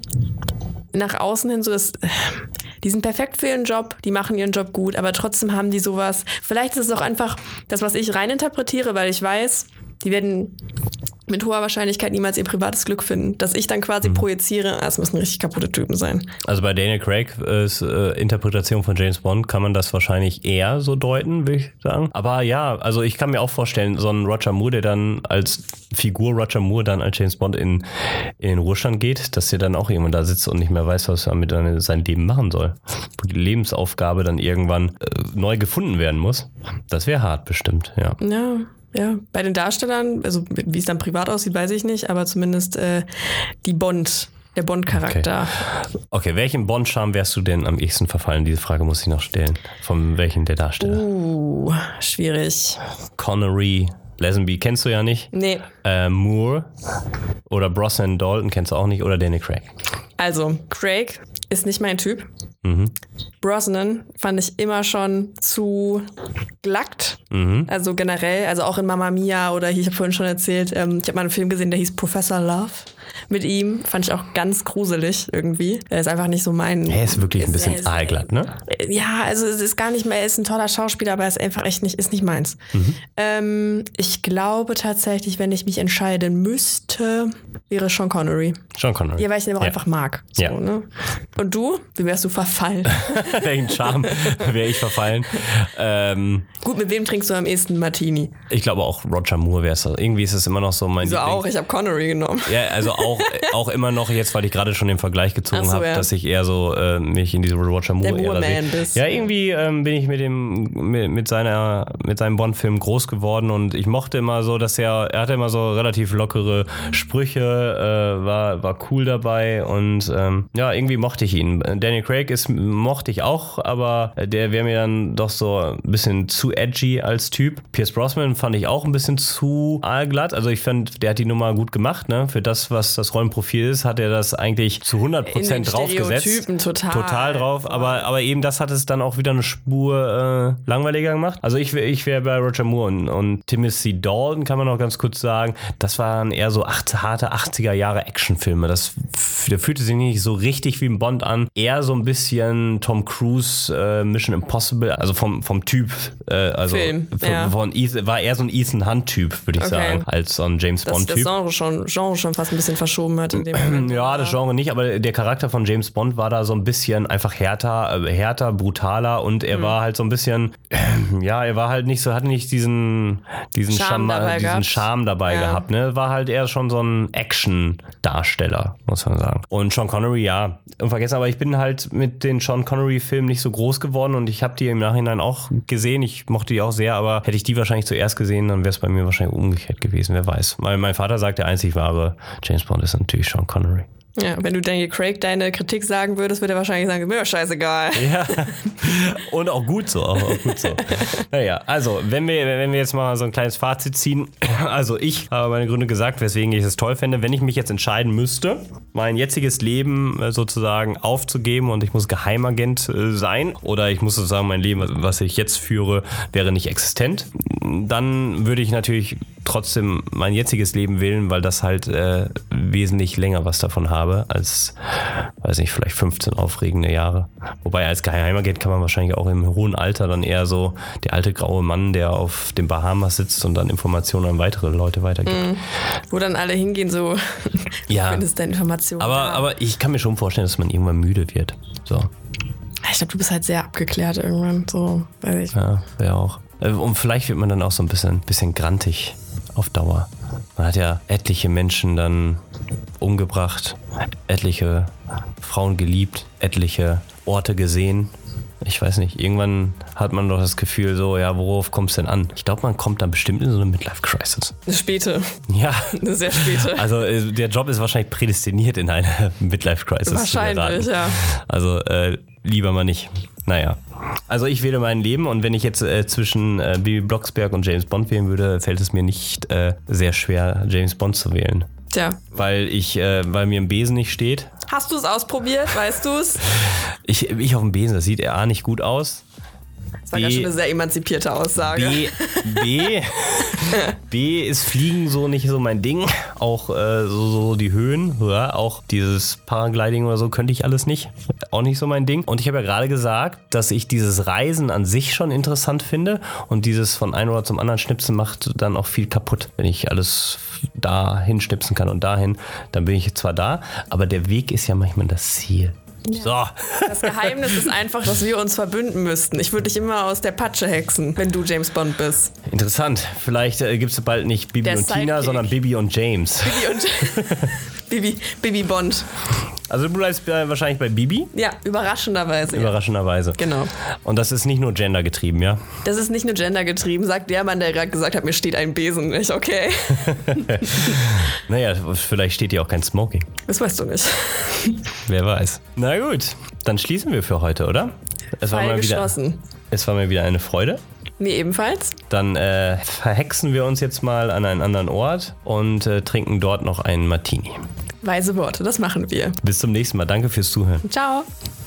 nach außen hin so das, die sind perfekt für ihren Job, die machen ihren Job gut, aber trotzdem haben die sowas. Vielleicht ist es auch einfach das, was ich reininterpretiere, weil ich weiß, die werden mit hoher Wahrscheinlichkeit niemals ihr privates Glück finden. Dass ich dann quasi Mhm. projiziere, ah, es müssen richtig kaputte Typen sein. Also bei Daniel Craig äh, Interpretation von James Bond kann man das wahrscheinlich eher so deuten, würde ich sagen. Aber ja, also ich kann mir auch vorstellen, so ein Roger Moore, der dann als Figur Roger Moore dann als James Bond in, in den Ruhestand geht, dass der dann auch irgendwann da sitzt und nicht mehr weiß, was er mit seinem Leben machen soll. Wo die Lebensaufgabe dann irgendwann äh, neu gefunden werden muss. Das wäre hart bestimmt, ja. Ja, ja. Bei den Darstellern, also wie es dann privat aussieht, weiß ich nicht, aber zumindest äh, die Bond, der Bond-Charakter. Okay, welchem Bond-Charme wärst du denn am ehesten verfallen? Diese Frage muss ich noch stellen. Von welchen der Darsteller? Uh, schwierig. Connery, Lazenby kennst du ja nicht. Nee. Äh, Moore oder Brosnan Dalton kennst du auch nicht oder Daniel Craig. Also, Craig ist nicht mein Typ. Mhm. Brosnan fand ich immer schon zu glackt. Mhm. Also generell, also auch in Mamma Mia oder hier, ich habe vorhin schon erzählt, ähm, ich habe mal einen Film gesehen, der hieß Professor Love. Mit ihm fand ich auch ganz gruselig irgendwie. Er ist einfach nicht so mein... Er ist wirklich ein ist- bisschen ist- aalglatt, ne? Ja, also es ist gar nicht mehr, er ist ein toller Schauspieler, aber er ist einfach echt nicht, ist nicht meins. Mhm. Ähm, ich glaube tatsächlich, wenn ich mich entscheiden müsste, wäre Sean Connery. Sean Connery. Ja, weil ich den auch Ja. einfach mag. So, Ja. ne? Und du? Wie wärst du verfallen? Welchen Charme wäre ich verfallen? Ähm, Gut, mit wem trinkst du am ehesten Martini? ich glaube auch Roger Moore wäre es. Irgendwie ist es immer noch so mein So Lieblings- auch, ich habe Connery genommen. Ja, also auch, auch immer noch jetzt, weil ich gerade schon den Vergleich gezogen Ach so, habe, ja. dass ich eher so äh, mich in diese Roger Moore Der Ära sehe. Moore-Man bist. Ja, irgendwie ähm, bin ich mit dem mit, mit seiner mit seinem Bond-Film groß geworden und ich mochte immer so, dass er er hatte immer so relativ lockere Sprüche, äh, war war cool dabei und ähm, ja, irgendwie mochte ich ihn. Daniel Craig ist mochte ich auch, aber der wäre mir dann doch so ein bisschen zu edgy als Typ. Pierce Brosnan fand ich auch ein bisschen zu aalglatt. Also ich fand, der hat die Nummer gut gemacht, ne? Für das, was was das Rollenprofil ist, hat er das eigentlich zu hundert Prozent draufgesetzt. Stereotypen total. Total drauf, aber, aber eben das hat es dann auch wieder eine Spur äh, langweiliger gemacht. Also ich, ich wäre bei Roger Moore und, und Timothy Dalton, kann man noch ganz kurz sagen, das waren eher so acht, harte achtziger Jahre Actionfilme. Das, der fühlte sich nicht so richtig wie ein Bond an, eher so ein bisschen Tom Cruise, äh, Mission Impossible, also vom, vom Typ, äh, also Film, von, ja. von Ethan, war eher so ein Ethan Hunt-Typ, würde ich Okay. sagen, als so ein James Dass Bond-Typ. das Genre schon, Genre schon fast ein bisschen verschoben hat in dem Moment. Ja, das Genre nicht, aber der Charakter von James Bond war da so ein bisschen einfach härter, äh, härter, brutaler und er mhm. war halt so ein bisschen, äh, ja, er war halt nicht so, hatte nicht diesen, diesen Charme Charme, dabei diesen gehabt. Charme dabei Ja. gehabt, ne? War halt eher schon so ein Action-Darsteller, muss man sagen. Und Sean Connery, ja, unvergessen, aber ich bin halt mit den Sean Connery-Filmen nicht so groß geworden und ich habe die im Nachhinein auch gesehen. Ich mochte die auch sehr, aber hätte ich die wahrscheinlich zuerst gesehen, dann wäre es bei mir wahrscheinlich umgekehrt gewesen, wer weiß. Weil mein Vater sagt, der einzig wahre James Bond ist natürlich Sean Connery. Ja, wenn du Daniel Craig deine Kritik sagen würdest, würde er wahrscheinlich sagen, mir scheißegal. Ja, und auch gut so, auch, auch gut so. Naja, also, wenn wir, wenn wir jetzt mal so ein kleines Fazit ziehen, also ich habe meine Gründe gesagt, weswegen ich es toll fände, wenn ich mich jetzt entscheiden müsste, mein jetziges Leben sozusagen aufzugeben und ich muss Geheimagent sein oder ich muss sozusagen mein Leben, was ich jetzt führe, wäre nicht existent, dann würde ich natürlich trotzdem mein jetziges Leben wählen, weil das halt äh, wesentlich länger was davon habe als, weiß nicht, vielleicht fünfzehn aufregende Jahre. Wobei als Geheimagent kann man wahrscheinlich auch im hohen Alter dann eher so der alte graue Mann, der auf den Bahamas sitzt und dann Informationen an weitere Leute weitergibt. Mhm. Wo dann alle hingehen so, ja. du findest deine Informationen. Aber, aber ich kann mir schon vorstellen, dass man irgendwann müde wird. So. Ich glaube, du bist halt sehr abgeklärt irgendwann. So, weiß ich. Ja, wäre auch. Und vielleicht wird man dann auch so ein bisschen, bisschen grantig auf Dauer. Man hat ja etliche Menschen dann umgebracht, etliche Frauen geliebt, etliche Orte gesehen. Ich weiß nicht, irgendwann hat man doch das Gefühl so, ja, worauf kommt es denn an? Ich glaube, man kommt dann bestimmt in so eine Midlife-Crisis. Eine späte. Ja. Eine sehr späte. Also der Job ist wahrscheinlich prädestiniert in eine Midlife-Crisis. Wahrscheinlich, ja. Also äh, lieber mal nicht. Naja. Also ich wähle mein Leben und wenn ich jetzt äh, zwischen äh, Bibi Blocksberg und James Bond wählen würde, fällt es mir nicht äh, sehr schwer, James Bond zu wählen. Tja. Weil ich, äh, weil mir ein Besen nicht steht. Hast du es ausprobiert? Weißt du es? Ich, ich auf dem Besen, das sieht A nicht gut aus. Das war ganz schön eine sehr emanzipierte Aussage. B, B, B ist Fliegen so nicht so mein Ding. Auch äh, so, so die Höhen, ja, auch dieses Paragliding oder so könnte ich alles nicht. Auch nicht so mein Ding. Und ich habe ja gerade gesagt, dass ich dieses Reisen an sich schon interessant finde und dieses von einem Ort zum anderen schnipsen macht dann auch viel kaputt. Wenn ich alles da hinschnipsen kann und dahin, dann bin ich zwar da, aber der Weg ist ja manchmal das Ziel. Ja. So. Das Geheimnis ist einfach, dass wir uns verbünden müssten. Ich würde dich immer aus der Patsche hexen, wenn du James Bond bist. Interessant. Vielleicht äh, gibt es bald nicht Bibi der und Sidekick. Tina, sondern Bibi und James. Bibi und Bibi, Bibi Bond. Also du bleibst äh, wahrscheinlich bei Bibi? Ja, überraschenderweise. Überraschenderweise. Ja. Genau. Und das ist nicht nur gendergetrieben, ja? Das ist nicht nur gendergetrieben, sagt der Mann, der gerade gesagt hat, mir steht ein Besen. Ich, okay. Naja, vielleicht steht dir auch kein Smoking. Das weißt du nicht. Wer weiß. Na gut, dann schließen wir für heute, oder? Es war mal wieder, geschlossen. Es war mir wieder eine Freude. Mir ebenfalls. Dann äh, verhexen wir uns jetzt mal an einen anderen Ort und äh, trinken dort noch einen Martini. Weise Worte, das machen wir. Bis zum nächsten Mal. Danke fürs Zuhören. Ciao.